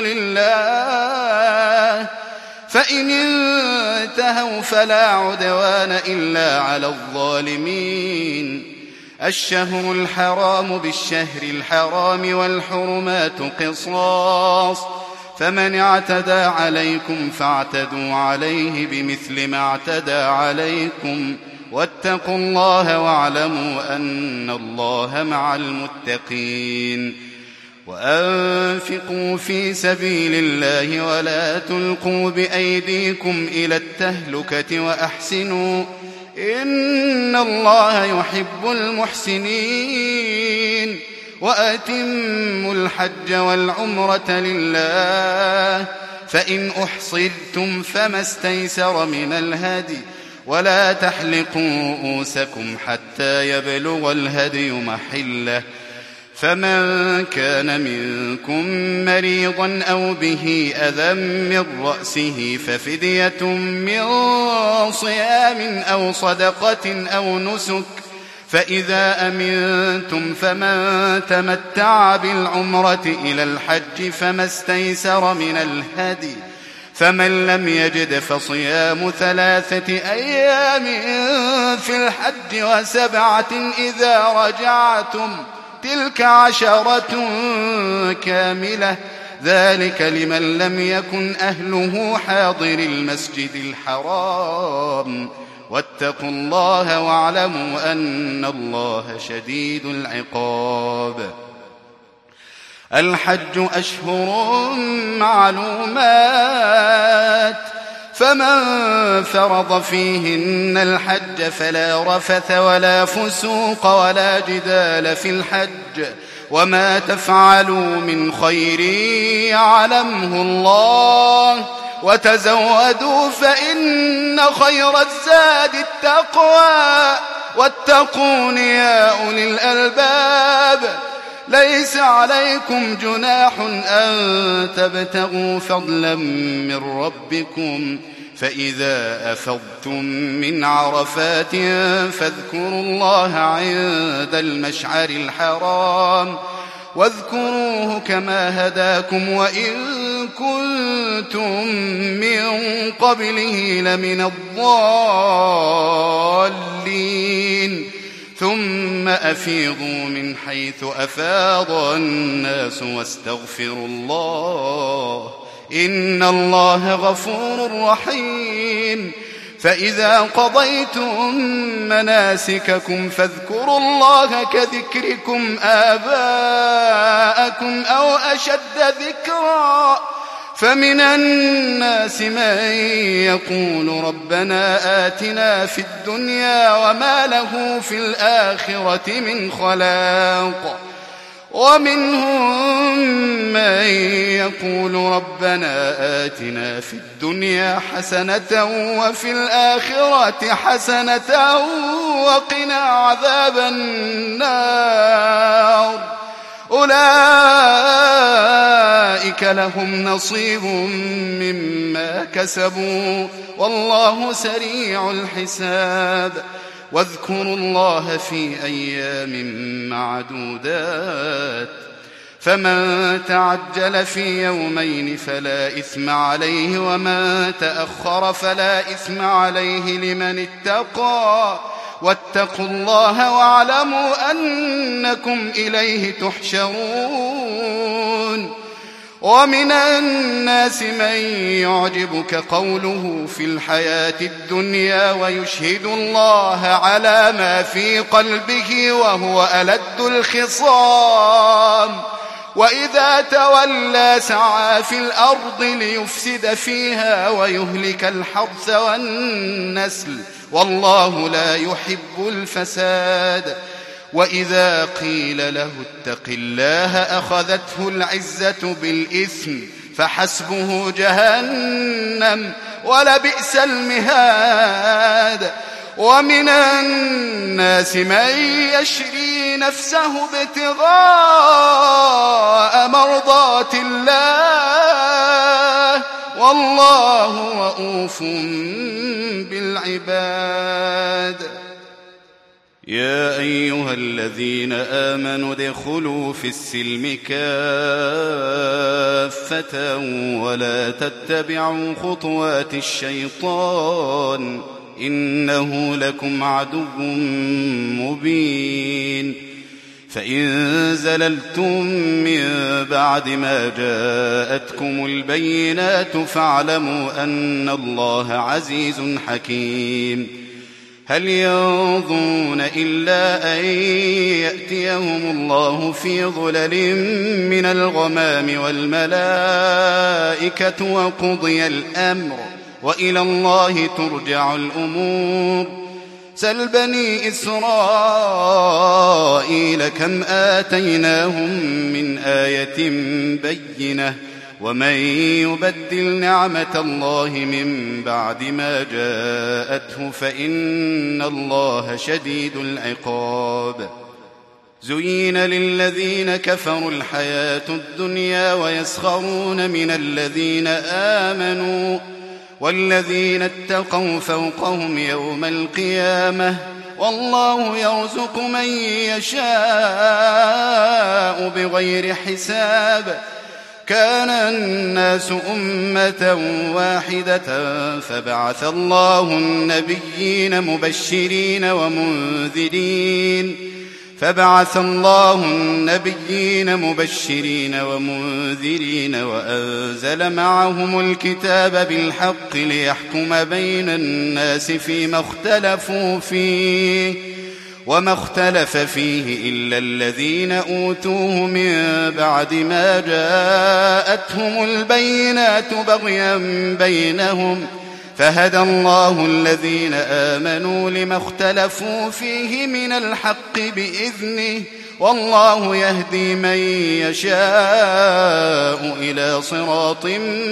لله فإن انتهوا فلا عدوان إلا على الظالمين الشهر الحرام بالشهر الحرام والحرمات قصاص فمن اعتدى عليكم فاعتدوا عليه بمثل ما اعتدى عليكم واتقوا الله واعلموا أن الله مع المتقين وأنفقوا في سبيل الله ولا تلقوا بأيديكم إلى التهلكة وأحسنوا إن الله يحب المحسنين وأتموا الحج والعمرة لله فإن أحصرتم فما استيسر من الهدي ولا تحلقوا رؤوسكم حتى يبلغ الهدي محله فمن كان منكم مريضا أو به أذى من رأسه ففدية من صيام أو صدقة أو نسك فإذا أمنتم فمن تمتع بالعمرة إلى الحج فما استيسر من الهدي فمن لم يجد فصيام ثلاثة أيام في الحج وسبعة إذا رجعتم تلك عشرة كاملة ذلك لمن لم يكن أهله حاضر المسجد الحرام واتقوا الله واعلموا أن الله شديد العقاب الحج أشهر معلومات فمن فرض فيهن الحج فلا رفث ولا فسوق ولا جدال في الحج وما تفعلوا من خير يعلمه الله وتزودوا فإن خير الزاد التقوى واتقون يا أولي الألباب ليس عليكم جناح أن تبتغوا فضلا من ربكم فإذا أفضتم من عرفات فاذكروا الله عند المشعر الحرام واذكروه كما هداكم وإن كنتم من قبله لمن الضالين ثم أفيضوا من حيث أفاض الناس واستغفروا الله إن الله غفور رحيم فإذا قضيتم مناسككم فاذكروا الله كذكركم آباءكم أو أشد ذكرا فمن الناس من يقول ربنا آتنا في الدنيا وما له في الآخرة من خلاق ومنهم من يقول ربنا آتنا في الدنيا حسنة وفي الآخرة حسنة وقنا عذاب النار أولئك لهم نصيب مما كسبوا والله سريع الحساب واذكروا الله في أيام معدودات فمن تعجل في يومين فلا إثم عليه ومن تأخر فلا إثم عليه لمن اتقى واتقوا الله واعلموا أنكم إليه تحشرون ومن الناس من يعجبك قوله في الحياة الدنيا ويشهد الله على ما في قلبه وهو ألد الخصام وإذا تولى سعى في الأرض ليفسد فيها ويهلك الحرث والنسل والله لا يحب الفساد وإذا قيل له اتق الله أخذته العزة بالإثم فحسبه جهنم ولبئس المهاد ومن الناس من يشري نفسه ابتغاء مرضات الله والله رؤوف بالعباد يا أيها الذين آمنوا ادخلوا في السلم كافة ولا تتبعوا خطوات الشيطان إنه لكم عدو مبين فإن زللتم من بعد ما جاءتكم البينات فاعلموا أن الله عزيز حكيم هل ينظرون إلا أن يأتيهم الله في ظلل من الغمام والملائكة وقضي الأمر وإلى الله ترجع الأمور سل بني إسرائيل كم آتيناهم من آية بينة ومن يبدل نعمة الله من بعد ما جاءته فإن الله شديد العقاب زين للذين كفروا الحياة الدنيا ويسخرون من الذين آمنوا والذين اتقوا فوقهم يوم القيامة والله يرزق من يشاء بغير حساب كان الناس أمة واحدة فبعث الله النبيين مبشرين ومنذرين فبعث الله النبيين مبشرين ومنذرين وأنزل معهم الكتاب بالحق ليحكم بين الناس فيما اختلفوا فيه وما اختلف فيه إلا الذين أوتوه من بعد ما جاءتهم البينات بغيا بينهم فهدى الله الذين آمنوا لما اختلفوا فيه من الحق بإذنه والله يهدي من يشاء إلى صراط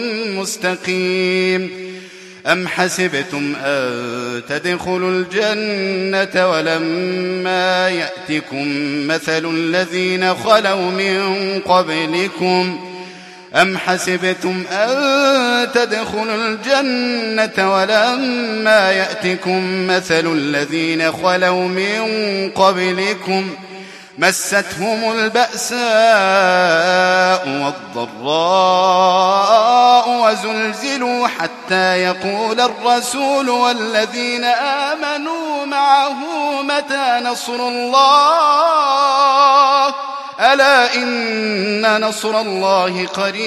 مستقيم أم حسبتم أن تدخلوا الجنة ولما يأتكم مثل الذين خلوا من قبلكم أم حسبتم أن تدخلوا الجنة ولما يأتكم مثل الذين خلوا من قبلكم مستهم البأساء والضراء وزلزلوا حتى يقول الرسول والذين آمنوا معه متى نصر الله ألا إن نصر الله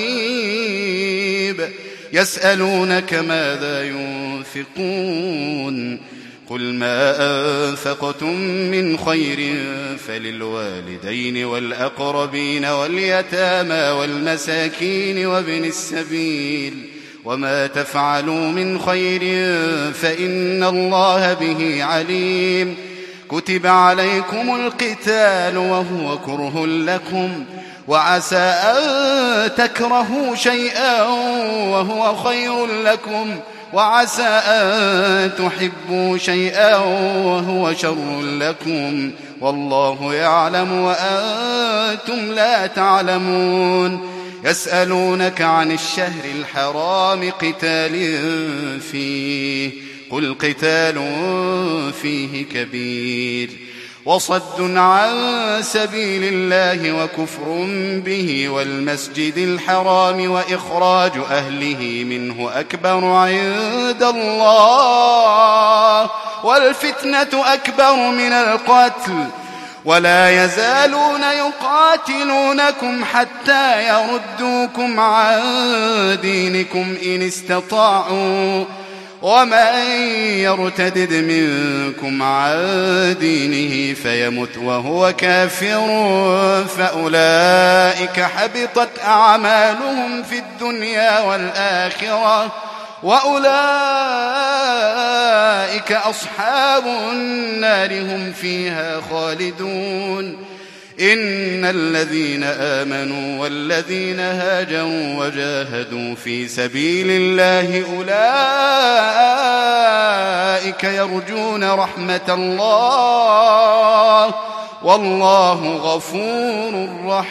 قريب يسألونك ماذا ينفقون قل ما أنفقتم من خير فللوالدين والأقربين واليتامى والمساكين وابن السبيل وما تفعلوا من خير فإن الله به عليم كتب عليكم القتال وهو كره لكم وعسى أن تكرهوا شيئا وهو خير لكم وعسى أن تحبوا شيئا وهو شر لكم والله يعلم وأنتم لا تعلمون يسألونك عن الشهر الحرام قتال فيه قل قتال فيه كبير وصد عن سبيل الله وكفر به والمسجد الحرام وإخراج أهله منه أكبر عند الله والفتنة أكبر من القتل ولا يزالون يقاتلونكم حتى يردوكم عن دينكم إن استطاعوا ومن يرتدد منكم عن دينه فيمت وهو كافر فأولئك حبطت أعمالهم في الدنيا والآخرة وأولئك أصحاب النار هم فيها خالدون إن الذين آمنوا والذين هاجروا وجاهدوا في سبيل الله أولئك يرجون رحمة الله والله غفور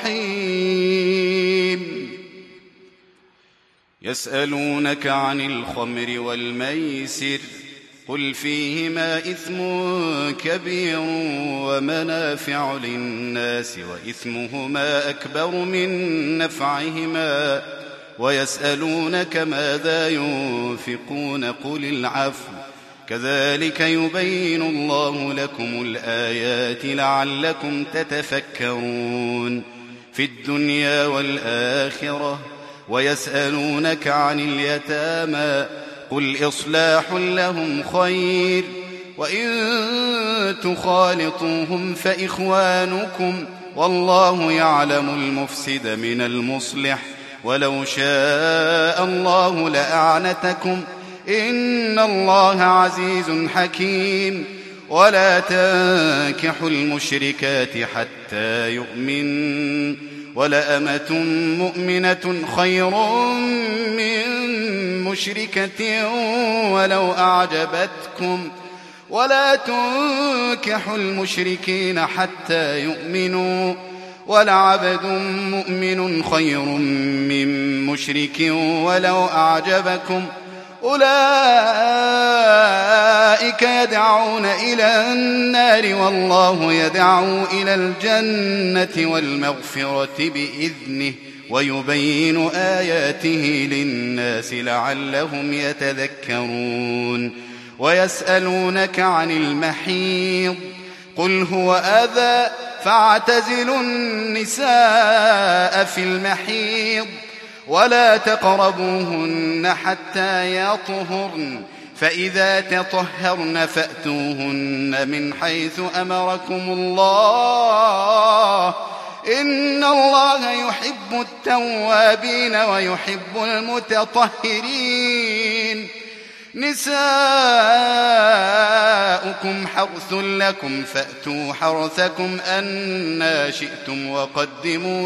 رحيم يسألونك عن الخمر والميسر قل فيهما إثم كبير ومنافع للناس وإثمهما أكبر من نفعهما ويسألونك ماذا ينفقون قل العفو كذلك يبين الله لكم الآيات لعلكم تتفكرون في الدنيا والآخرة ويسألونك عن اليتامى قل إصلاح لهم خير وإن تخالطوهم فإخوانكم والله يعلم المفسد من المصلح ولو شاء الله لأعنتكم إن الله عزيز حكيم ولا تنكحوا المشركات حتى يؤمن ولأمة مؤمنة خير من مشركة ولو أعجبتكم ولا تنكحوا المشركين حتى يؤمنوا ولعبد مؤمن خير من مشرك ولو أعجبكم أولئك يدعون إلى النار والله يدعو إلى الجنة والمغفرة بإذنه ويبين آياته للناس لعلهم يتذكرون ويسألونك عن المحيض قل هو أذى فاعتزلوا النساء في المحيض ولا تقربوهن حتى يطهرن فإذا تطهرن فأتوهن من حيث أمركم الله إن الله يحب التوابين ويحب المتطهرين نساؤكم حرث لكم فأتوا حرثكم أنى شئتم وقدموا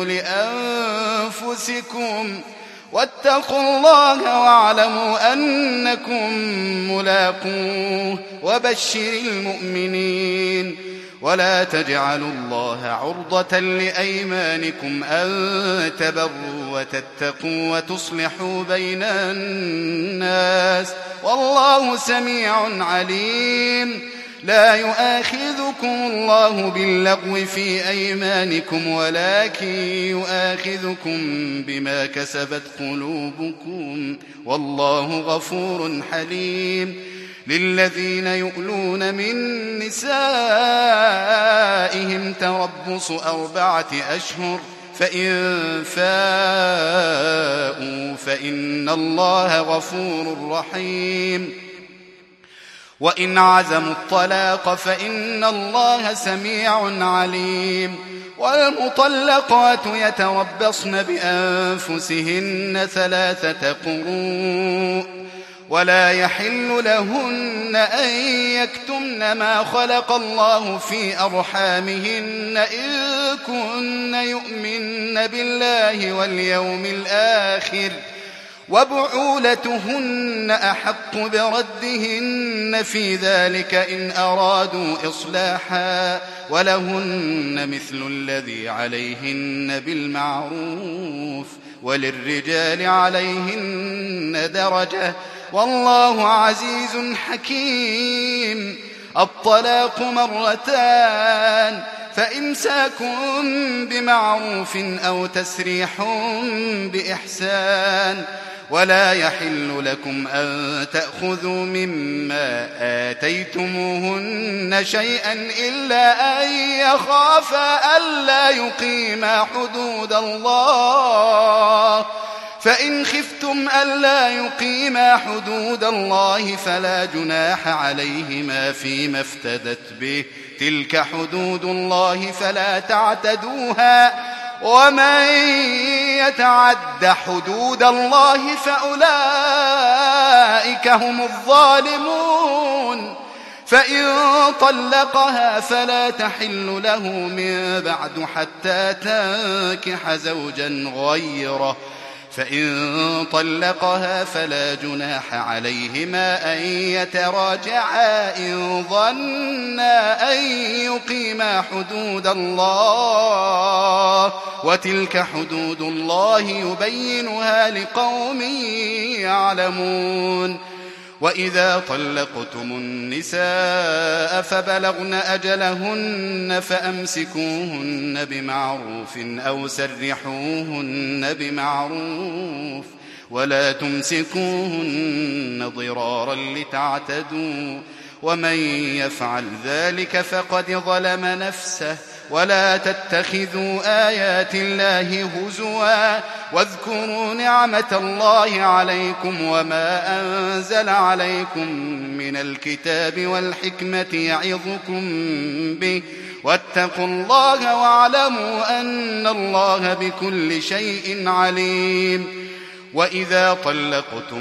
لأنفسكم واتقوا الله واعلموا أنكم ملاقوه وبشر المؤمنين ولا تجعلوا الله عرضة لأيمانكم أن تبروا وتتقوا وتصلحوا بين الناس والله سميع عليم لا يؤاخذكم الله باللغو في أيمانكم ولكن يؤاخذكم بما كسبت قلوبكم والله غفور حليم. للذين يؤلون من نسائهم تربص أربعة أشهر فإن فاءوا فإن الله غفور رحيم. وإن عزموا الطلاق فإن الله سميع عليم. والمطلقات يتربصن بأنفسهن ثلاثة قروء ولا يحل لهن أن يكتمن ما خلق الله في أرحامهن إن كن يؤمن بالله واليوم الآخر وبعولتهن أحق بردهن في ذلك إن أرادوا إصلاحا ولهن مثل الذي عليهن بالمعروف وللرجال عليهن درجة والله عزيز حكيم. الطلاق مرتان فإمساك بمعروف أو تسريح بإحسان. ولا يحل لكم أن تأخذوا مما آتيتموهن شيئا إلا أن يخافا ألا يقيما حدود الله فإن خفتم ألا يقيما حدود الله فلا جناح عليهما فيما افتدت به تلك حدود الله فلا تعتدوها ومن يتعد حدود الله فأولئك هم الظالمون. فإن طلقها فلا تحل له من بعد حتى تنكح زوجا غيره فإن طلقها فلا جناح عليهما أن يتراجعا إن ظنا أن يقيما حدود الله وتلك حدود الله يبينها لقوم يعلمون. وإذا طلقتم النساء فبلغن أجلهن فأمسكوهن بمعروف أو سرحوهن بمعروف ولا تمسكوهن ضرارا لتعتدوا ومن يفعل ذلك فقد ظلم نفسه. ولا تتخذوا آيات الله هزوا واذكروا نعمة الله عليكم وما أنزل عليكم من الكتاب والحكمة يعظكم به واتقوا الله واعلموا أن الله بكل شيء عليم. وإذا طلقتم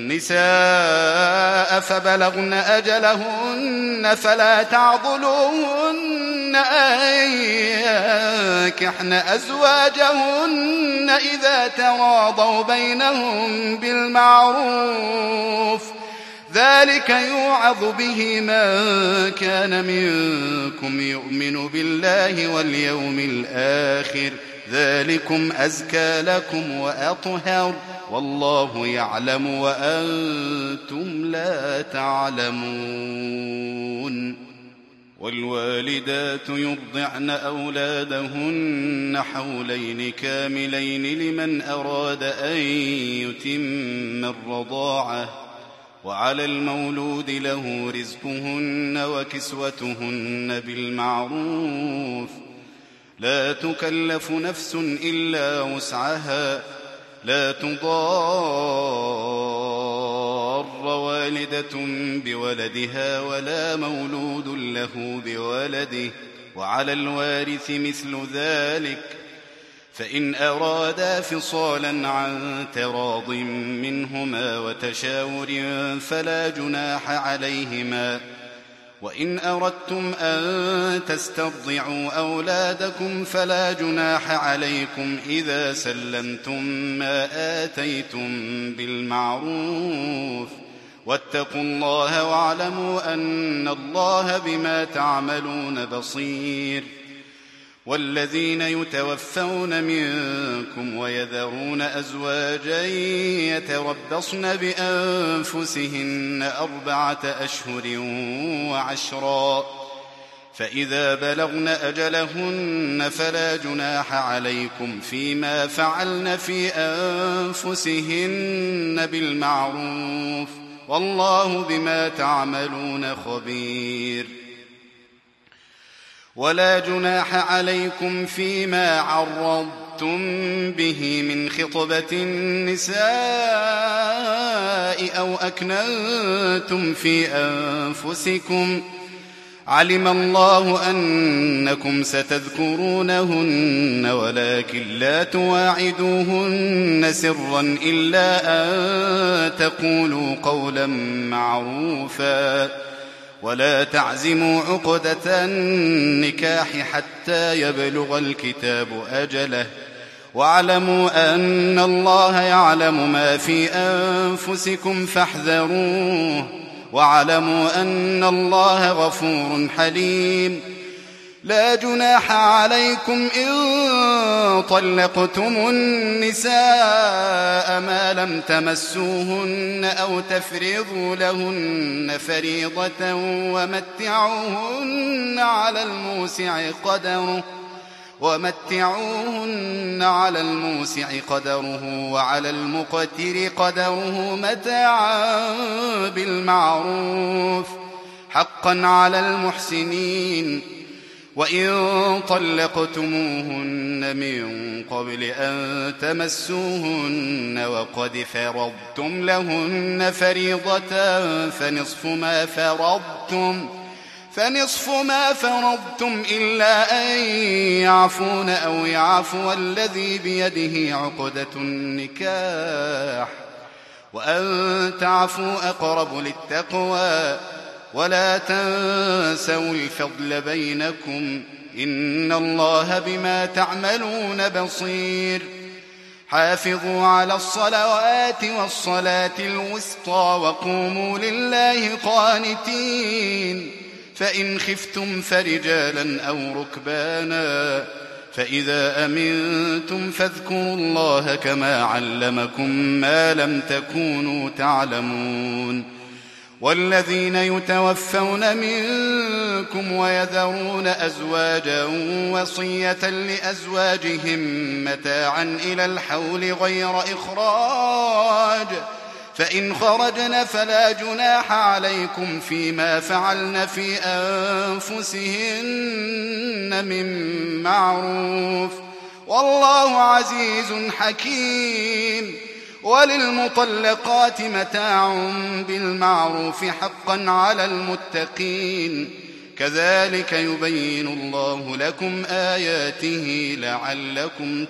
النساء فبلغن أجلهن فلا تعضلوهن أن ينكحن أزواجهن إذا تراضوا بينهم بالمعروف ذلك يوعظ به من كان منكم يؤمن بالله واليوم الآخر ذلكم أزكى لكم وأطهر والله يعلم وأنتم لا تعلمون. والوالدات يرضعن أولادهن حولين كاملين لمن أراد أن يتم الرضاعة وعلى المولود له رزقهن وكسوتهن بالمعروف لا تكلف نفس إلا وسعها لا تضار والدة بولدها ولا مولود له بولده وعلى الوارث مثل ذلك فإن أرادا فصالا عن تراض منهما وتشاور فلا جناح عليهما. وإن أردتم أن تسترضعوا أولادكم فلا جناح عليكم إذا سلمتم ما آتيتم بالمعروف واتقوا الله واعلموا أن الله بما تعملون بصير. والذين يتوفون منكم ويذرون أزواجا يتربصن بأنفسهن أربعة أشهر وعشرا فإذا بلغن أجلهن فلا جناح عليكم فيما فعلن في أنفسهن بالمعروف والله بما تعملون خبير. ولا جناح عليكم فيما عرضتم به من خطبة النساء أو أكننتم في أنفسكم علم الله أنكم ستذكرونهن ولكن لا تواعدوهن سرا إلا أن تقولوا قولا معروفا ولا تعزموا عقدة النكاح حتى يبلغ الكتاب أجله واعلموا أن الله يعلم ما في أنفسكم فاحذروه واعلموا أن الله غفور حليم. لا جناح عليكم إن طلقتم النساء ما لم تمسوهن أو تفرضوا لهن فريضة ومتعوهن على الموسع قدره ومتعوهن على الموسع قدره وعلى المقتر قدره متاعا بالمعروف حقا على المحسنين. وإن طلقتموهن من قبل أن تمسوهن وقد فرضتم لهن فريضة فنصف ما فرضتم فنصف ما فرضتم إلا أن يعفون أو يعفو الذي بيده عقدة النكاح وأن تعفوا أقرب للتقوى ولا تنسوا الفضل بينكم إن الله بما تعملون بصير. حافظوا على الصلوات والصلاة الوسطى وقوموا لله قانتين فإن خفتم فرجالا أو ركبانا فإذا أمنتم فاذكروا الله كما علمكم ما لم تكونوا تعلمون. والذين يتوفون منكم ويذرون أزواجا وصية لأزواجهم متاعا إلى الحول غير إخراج فإن خرجن فلا جناح عليكم فيما فعلن في أنفسهن من معروف والله عزيز حكيم. وللمطلقات متاع بالمعروف حقا على المتقين كذلك يبين الله لكم آياته لعلكم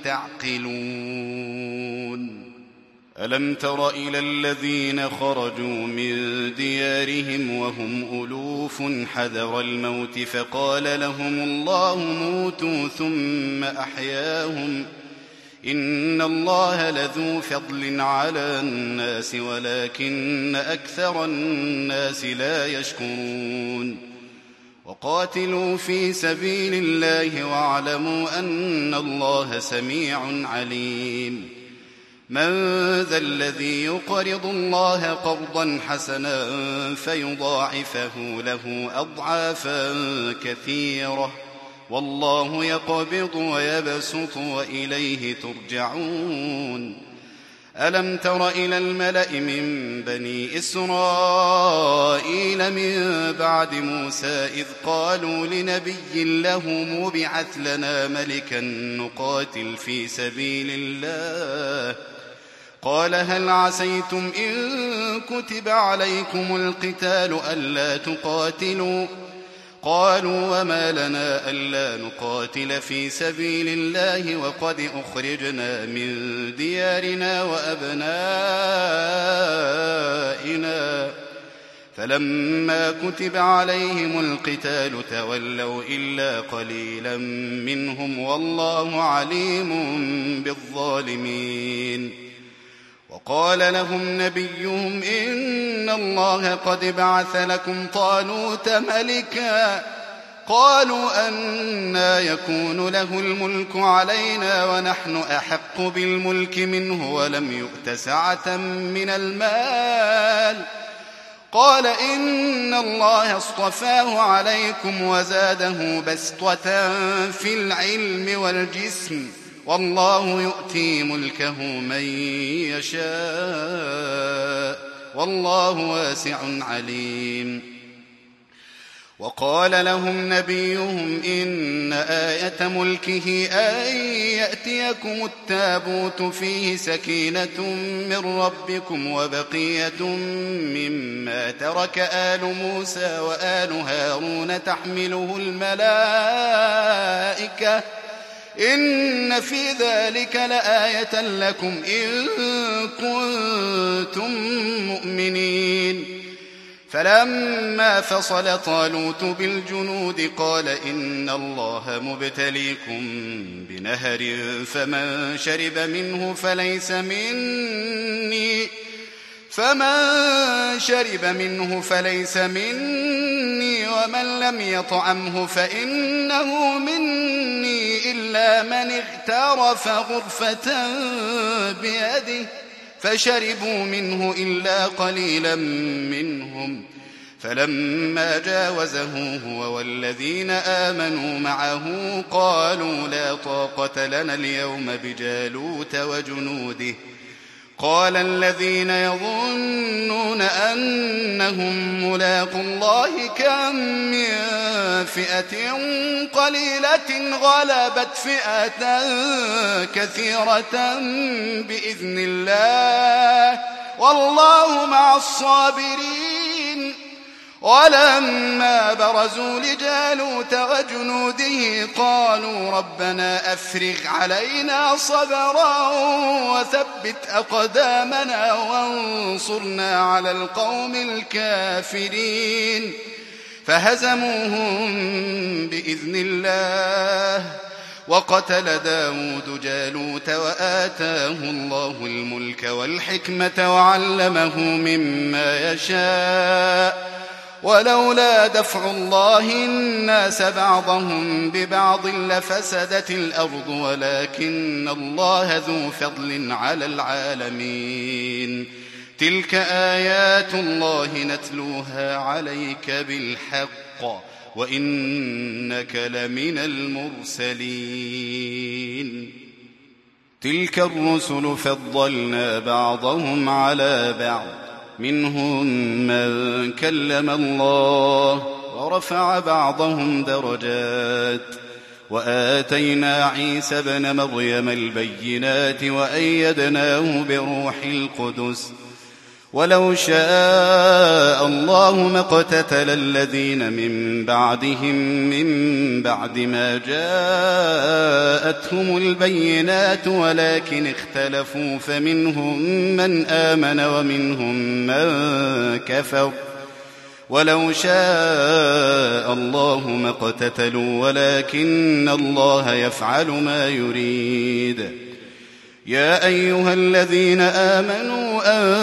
تعقلون. ألم تر إلى الذين خرجوا من ديارهم وهم ألوف حذر الموت فقال لهم الله موتوا ثم أحياهم إن الله لذو فضل على الناس ولكن أكثر الناس لا يشكرون. وقاتلوا في سبيل الله واعلموا أن الله سميع عليم. من ذا الذي يقرض الله قرضا حسنا فيضاعفه له أضعافا كثيرة والله يقبض ويبسط وإليه ترجعون. ألم تر إلى الملأ من بني إسرائيل من بعد موسى إذ قالوا لنبي له مبعث لنا ملكا نقاتل في سبيل الله قال هل عسيتم إن كتب عليكم القتال ألا تقاتلوا قالوا وما لنا ألا نقاتل في سبيل الله وقد أخرجنا من ديارنا وأبنائنا فلما كتب عليهم القتال تولوا إلا قليلا منهم والله عليم بالظالمين. وقال لهم نبيهم إن الله قد بعث لكم طالوت ملكا قالوا أنى يكون له الملك علينا ونحن أحق بالملك منه ولم يؤت سعة من المال قال إن الله اصطفاه عليكم وزاده بسطة في العلم والجسم والله يؤتي ملكه من يشاء والله واسع عليم. وقال لهم نبيهم إن آية ملكه أن يأتيكم التابوت فيه سكينة من ربكم وبقية مما ترك آل موسى وآل هارون تحمله الملائكة إن في ذلك لآية لكم إن كنتم مؤمنين. فلما فصل طالوت بالجنود قال إن الله مبتليكم بنهر فمن شرب منه فليس مني فمن شرب منه فليس مني ومن لم يطعمه فإنه مني إلا من اغترف غرفة بيده فشربوا منه إلا قليلا منهم. فلما جاوزه هو والذين آمنوا معه قالوا لا طاقة لنا اليوم بجالوت وجنوده. قال الذين يظنون أنهم ملاقوا الله كم من فئة قليلة غلبت فئة كثيرة بإذن الله والله مع الصابرين. ولما برزوا لجالوت وجنوده قالوا ربنا أفرغ علينا صبرا وثبت أقدامنا وانصرنا على القوم الكافرين. فهزموهم بإذن الله وقتل داود جالوت وآتاه الله الملك والحكمة وعلمه مما يشاء ولولا دفع الله الناس بعضهم ببعض لفسدت الأرض ولكن الله ذو فضل على العالمين. تلك آيات الله نتلوها عليك بالحق وإنك لمن المرسلين. تلك الرسل فضلنا بعضهم على بعض منهم من كلم الله ورفع بعضهم درجات وآتينا عيسى ابن مريم البينات وأيدناه بروح القدس ولو شاء الله ما اقتتل الذين من بعدهم من بعد ما جاءتهم البينات ولكن اختلفوا فمنهم من آمن ومنهم من كفر ولو شاء الله ما اقتتلوا ولكن الله يفعل ما يريد. يا أيها الذين آمنوا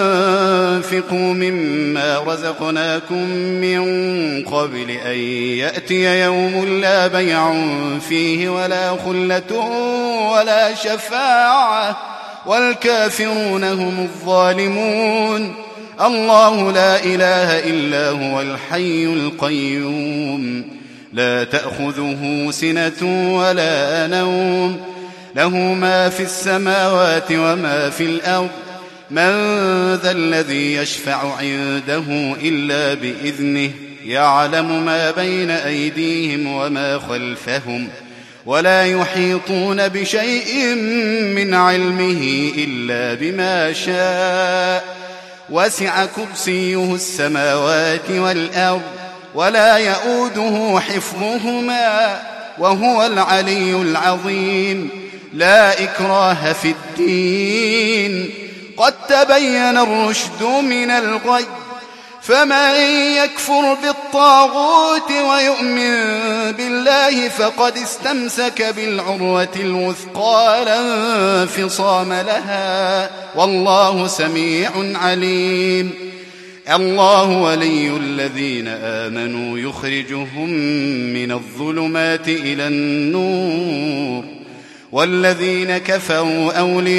أنفقوا مما رزقناكم من قبل أن يأتي يوم لا بيع فيه ولا خلة ولا شفاعة والكافرون هم الظالمون. الله لا إله إلا هو الحي القيوم لا تأخذه سنة ولا نوم له ما في السماوات وما في الأرض من ذا الذي يشفع عنده إلا بإذنه يعلم ما بين أيديهم وما خلفهم ولا يحيطون بشيء من علمه إلا بما شاء وسع كرسيه السماوات والأرض ولا يؤوده حفظهما وهو العلي العظيم. لا إكراه في الدين قد تبين الرشد من الغي فمن يكفر بالطاغوت ويؤمن بالله فقد استمسك بالعروة الوثقى لا انفصام لها والله سميع عليم. الله ولي الذين آمنوا يخرجهم من الظلمات إلى النور والذين كفروا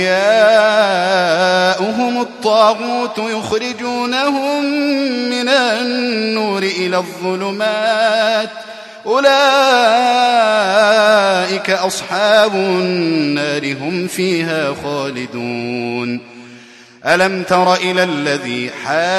أولياؤهم الطاغوت يخرجونهم من النور إلى الظلمات أولئك أصحاب النار هم فيها خالدون ألم تر إلى الذي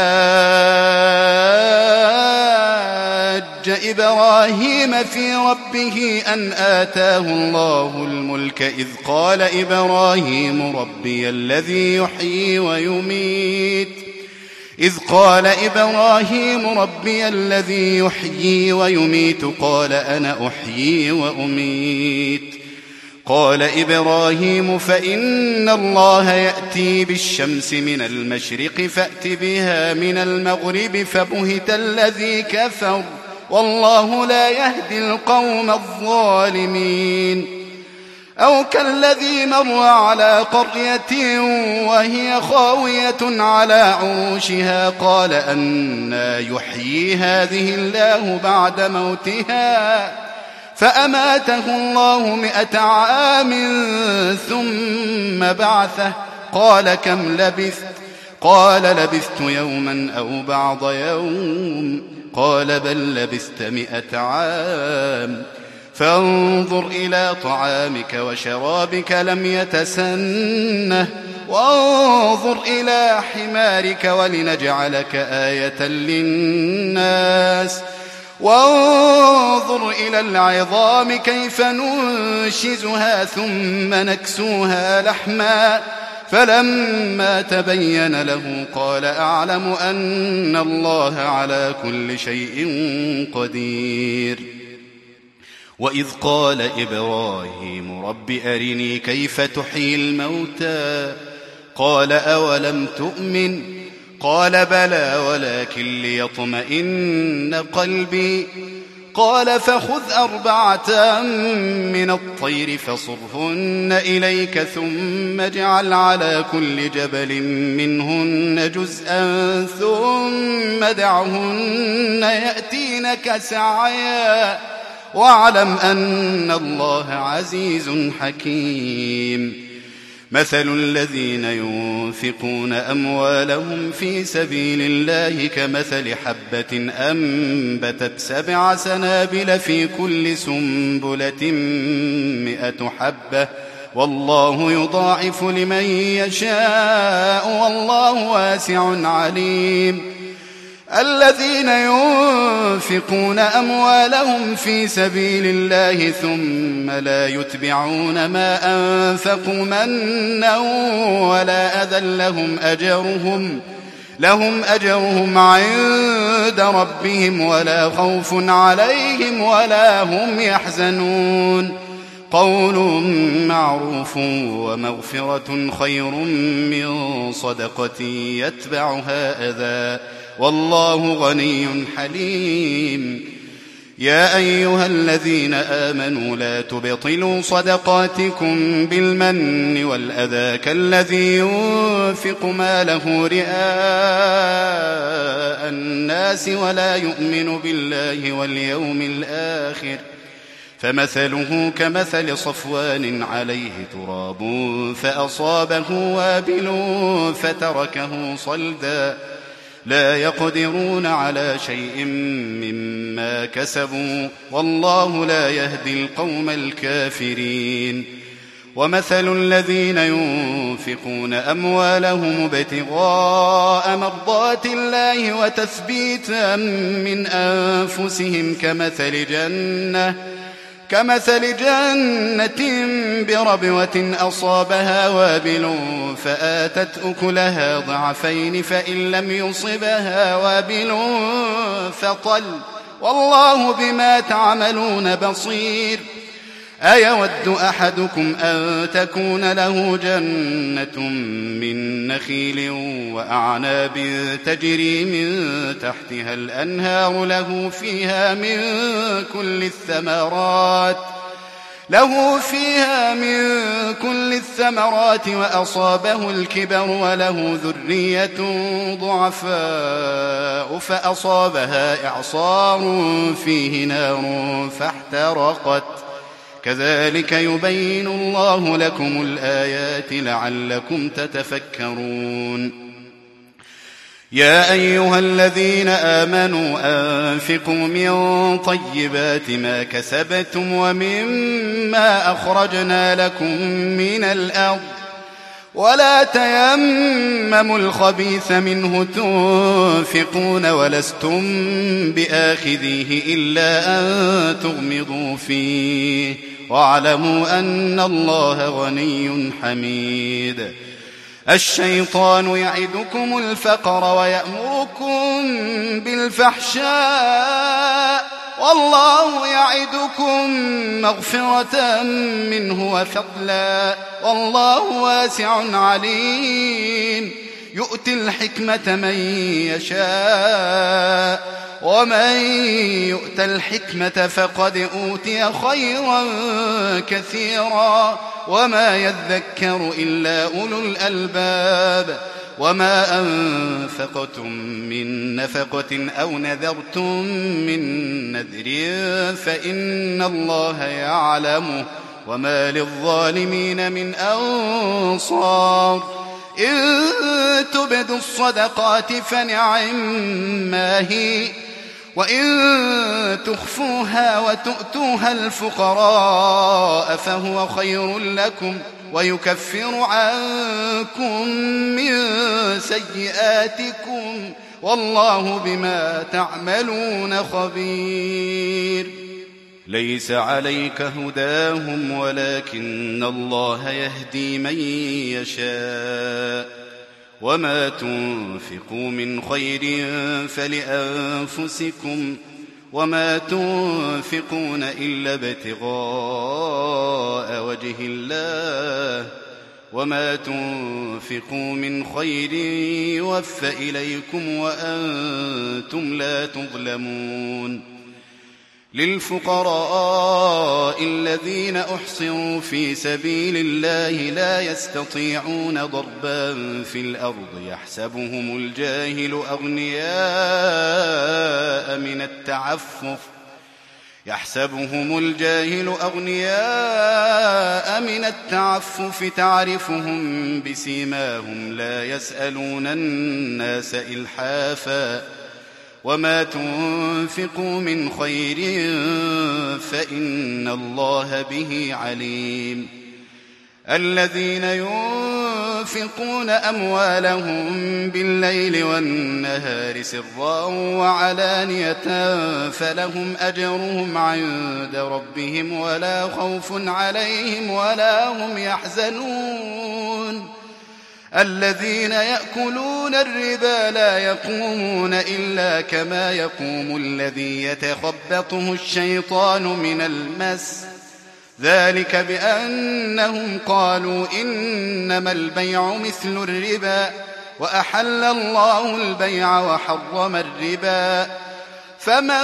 حاج إبراهيم في ربه أن آتاه الله الملك إذ قال إبراهيم ربي الذي يحيي ويميت إذ قال إبراهيم ربي الذي يحيي ويميت قال أنا أحيي وأميت قال إبراهيم فإن الله يأتي بالشمس من المشرق فأت بها من المغرب فبهت الذي كفر والله لا يهدي القوم الظالمين أو كالذي مر على قرية وهي خاوية على عروشها قال أنى يحيي هذه الله بعد موتها فأماته الله مئة عام ثم بعثه قال كم لبثت قال لبثت يوما أو بعض يوم قال بل لبثت مئة عام فانظر إلى طعامك وشرابك لم يتسنه وانظر إلى حمارك ولنجعلك آية للناس وانظر إلى العظام كيف ننشزها ثم نكسوها لحما فلما تبين له قال أعلم أن الله على كل شيء قدير وإذ قال إبراهيم رب أرني كيف تحيي الموتى قال أولم تؤمن قال بلى ولكن ليطمئن قلبي قال فخذ أربعة من الطير فصرهن إليك ثم اجعل على كل جبل منهن جزءا ثم دعهن يأتينك سعيا واعلم أن الله عزيز حكيم مثل الذين ينفقون أموالهم في سبيل الله كمثل حبة أنبتت سبع سنابل في كل سنبلة مئة حبة والله يضاعف لمن يشاء والله واسع عليم الذين ينفقون أموالهم في سبيل الله ثم لا يتبعون ما أنفقوا منا ولا أذى لهم أجرهم لهم أجرهم عند ربهم ولا خوف عليهم ولا هم يحزنون قول معروف ومغفرة خير من صدقة يتبعها أذى والله غني حليم يا أيها الذين آمنوا لا تبطلوا صدقاتكم بالمن والأذى كالذي ينفق ماله رئاء الناس ولا يؤمن بالله واليوم الآخر فمثله كمثل صفوان عليه تراب فأصابه وابل فتركه صلدا لا يقدرون على شيء مما كسبوا والله لا يهدي القوم الكافرين ومثل الذين ينفقون أموالهم ابتغاء مرضات الله وتثبيتا من أنفسهم كمثل جنة كمثل جنة بربوة أصابها وابل فآتت أكلها ضعفين فإن لم يصبها وابل فطل والله بما تعملون بصير أيود أحدكم أن تكون له جنة من نخيل وأعناب تجري من تحتها الأنهار له فيها من كل الثمرات له فيها من كل الثمرات وأصابه الكبر وله ذرية ضعفاء فأصابها إعصار فيه نار فاحترقت كذلك يبين الله لكم الآيات لعلكم تتفكرون. يا أيها الذين آمنوا أنفقوا من طيبات ما كسبتم ومما أخرجنا لكم من الأرض ولا تيمموا الخبيث منه تنفقون ولستم بآخذيه إلا أن تغمضوا فيه واعلموا أن الله غني حميد. الشيطان يعدكم الفقر ويأمركم بالفحشاء والله يعدكم مغفرة منه وفضلا والله واسع عليم. يؤتي الحكمة من يشاء ومن يؤت الحكمة فقد أوتي خيرا كثيرا وما يذكر إلا أولو الألباب. وما أنفقتم من نفقة أو نذرتم من نذر فإن الله يعلمه وما للظالمين من أنصار. إن تبدوا الصدقات فنعما هي وإن تخفوها وتؤتوها الفقراء فهو خير لكم ويكفر عنكم من سيئاتكم والله بما تعملون خبير. ليس عليك هداهم ولكن الله يهدي من يشاء وما تنفقوا من خير فلأنفسكم وما تنفقون إلا ابتغاء وجه الله وما تنفقوا من خير يوفى إليكم وأنتم لا تظلمون. للفقراء الذين أحصروا في سبيل الله لا يستطيعون ضربا في الأرض يحسبهم الجاهل أغنياء من التعفف يحسبهم الجاهل أغنياء من التعفف تعرفهم بسيماهم لا يسألون الناس إلحافا وما تنفقوا من خير فإن الله به عليم. الذين ينفقون أموالهم بالليل والنهار سرا وعلانية فلهم أجرهم عند ربهم ولا خوف عليهم ولا هم يحزنون. الذين يأكلون الربا لا يقومون إلا كما يقوم الذي يتخبطه الشيطان من المس ذلك بأنهم قالوا إنما البيع مثل الربا وأحل الله البيع وحرم الربا فمن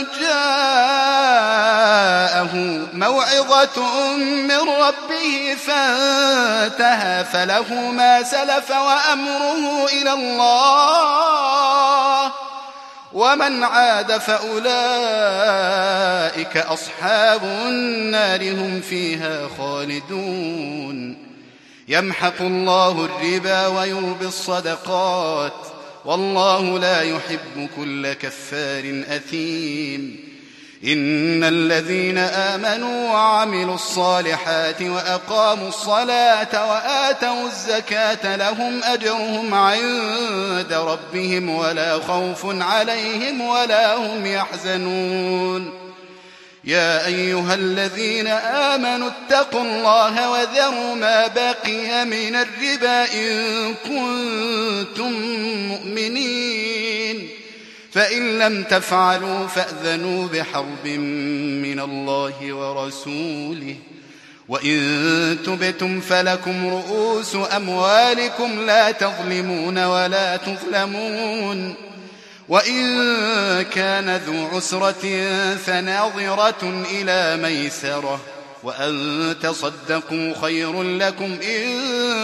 جاءه موعظة من ربه فانتهى فله ما سلف وأمره إلى الله ومن عاد فأولئك أصحاب النار هم فيها خالدون. يمحق الله الربا ويربي الصدقات والله لا يحب كل كفار أثيم. إن الذين آمنوا وعملوا الصالحات وأقاموا الصلاة وآتوا الزكاة لهم أجرهم عند ربهم ولا خوف عليهم ولا هم يحزنون. يا أيها الذين آمنوا اتقوا الله وذروا ما بقي من الربا إن كنتم مؤمنين فإن لم تفعلوا فأذنوا بحرب من الله ورسوله وإن تبتم فلكم رؤوس أموالكم لا تظلمون ولا تظلمون. وإن كان ذو عسرة فناظرة إلى ميسرة وأن تصدقوا خير لكم إن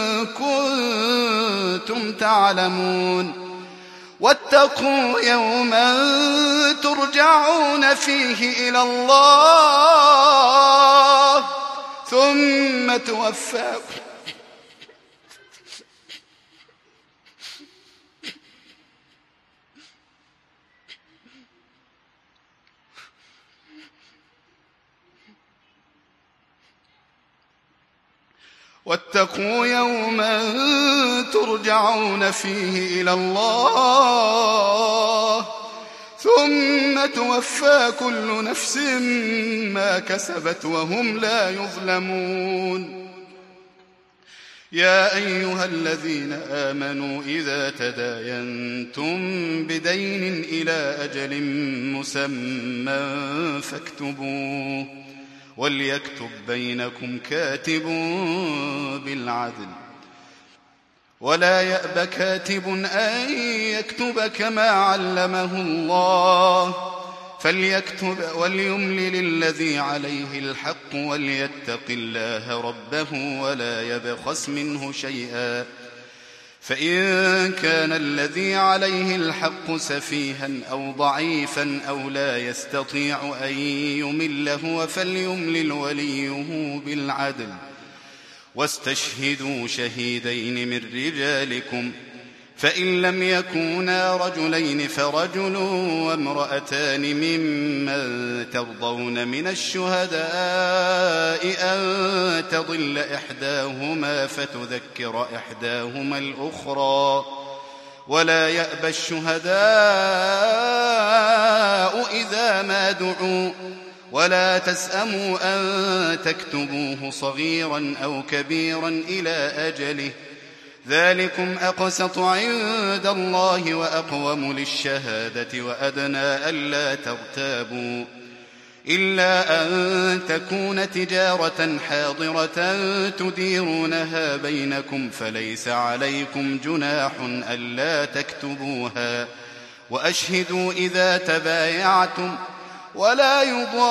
كنتم تعلمون واتقوا يوما ترجعون فيه إلى الله ثم توفى واتقوا يوما ترجعون فيه إلى الله ثم توفى كل نفس ما كسبت وهم لا يظلمون يا أيها الذين آمنوا إذا تداينتم بدين إلى أجل مسمى فاكتبوه وليكتب بينكم كاتب بالعدل ولا يأب كاتب أن يكتب كما علمه الله فليكتب وليملل الذي عليه الحق وليتق الله ربه ولا يبخس منه شيئا فإن كان الذي عليه الحق سفيها أو ضعيفا أو لا يستطيع أن يمله فليملل وليه بالعدل واستشهدوا شهيدين من رجالكم فإن لم يكونا رجلين فرجل وامرأتان ممن ترضون من الشهداء أن تضل إحداهما فتذكر إحداهما الأخرى ولا يأبى الشهداء إذا ما دعوا ولا تسأموا أن تكتبوه صغيرا أو كبيرا إلى أجله ذلكم أقسط عند الله وأقوم للشهادة وأدنى ألا ترتابوا إلا أن تكون تجارة حاضرة تديرونها بينكم فليس عليكم جناح ألا تكتبوها وأشهدوا إذا تبايعتم ولا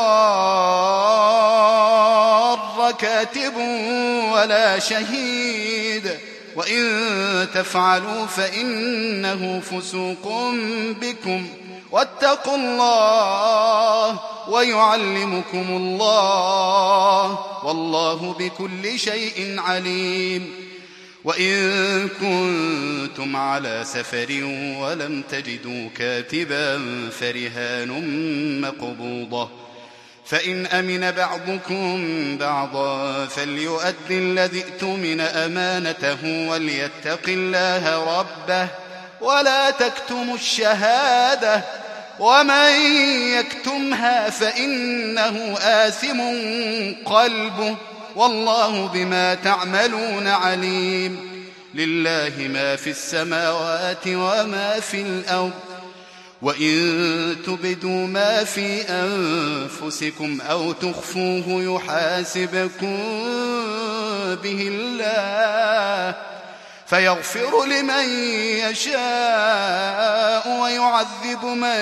يضار كاتب ولا شهيد وإن تفعلوا فإنه فسوق بكم واتقوا الله ويعلمكم الله والله بكل شيء عليم وإن كنتم على سفر ولم تجدوا كاتبا فرهان مقبوضة فإن أمن بعضكم بعضا فليؤد الذي ائتمن أمانته وليتق الله ربه ولا تكتموا الشهادة ومن يكتمها فإنه آثم قلبه والله بما تعملون عليم لله ما في السماوات وما في الأرض وإن تبدوا ما في أنفسكم أو تخفوه يحاسبكم به الله فيغفر لمن يشاء ويعذب من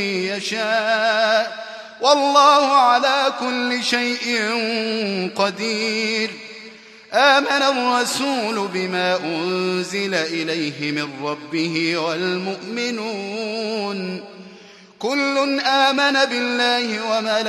يشاء والله على كل شيء قدير آمن الرسول بما أنزل إليه من ربه والمؤمنون كل آمن بالله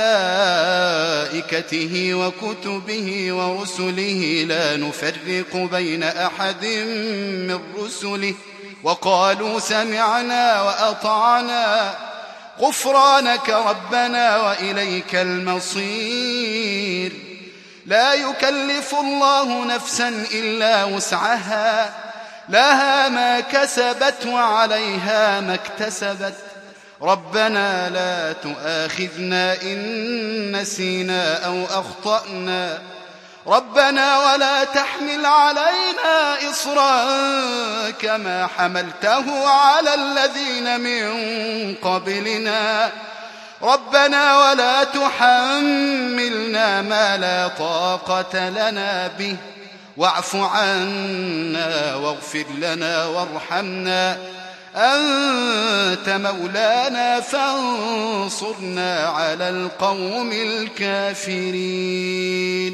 وملائكته وكتبه ورسله لا نفرق بين أحد من رسله وقالوا سمعنا وأطعنا غفرانك ربنا وإليك المصير لا يكلف الله نفسا إلا وسعها لها ما كسبت وعليها ما اكتسبت ربنا لا تؤاخذنا إن نسينا أو أخطأنا ربنا ولا تحمل علينا إصرا كما حملته على الذين من قبلنا ربنا ولا تحملنا ما لا طاقة لنا به واعف عنا واغفر لنا وارحمنا أنت مولانا فانصرنا على القوم الكافرين.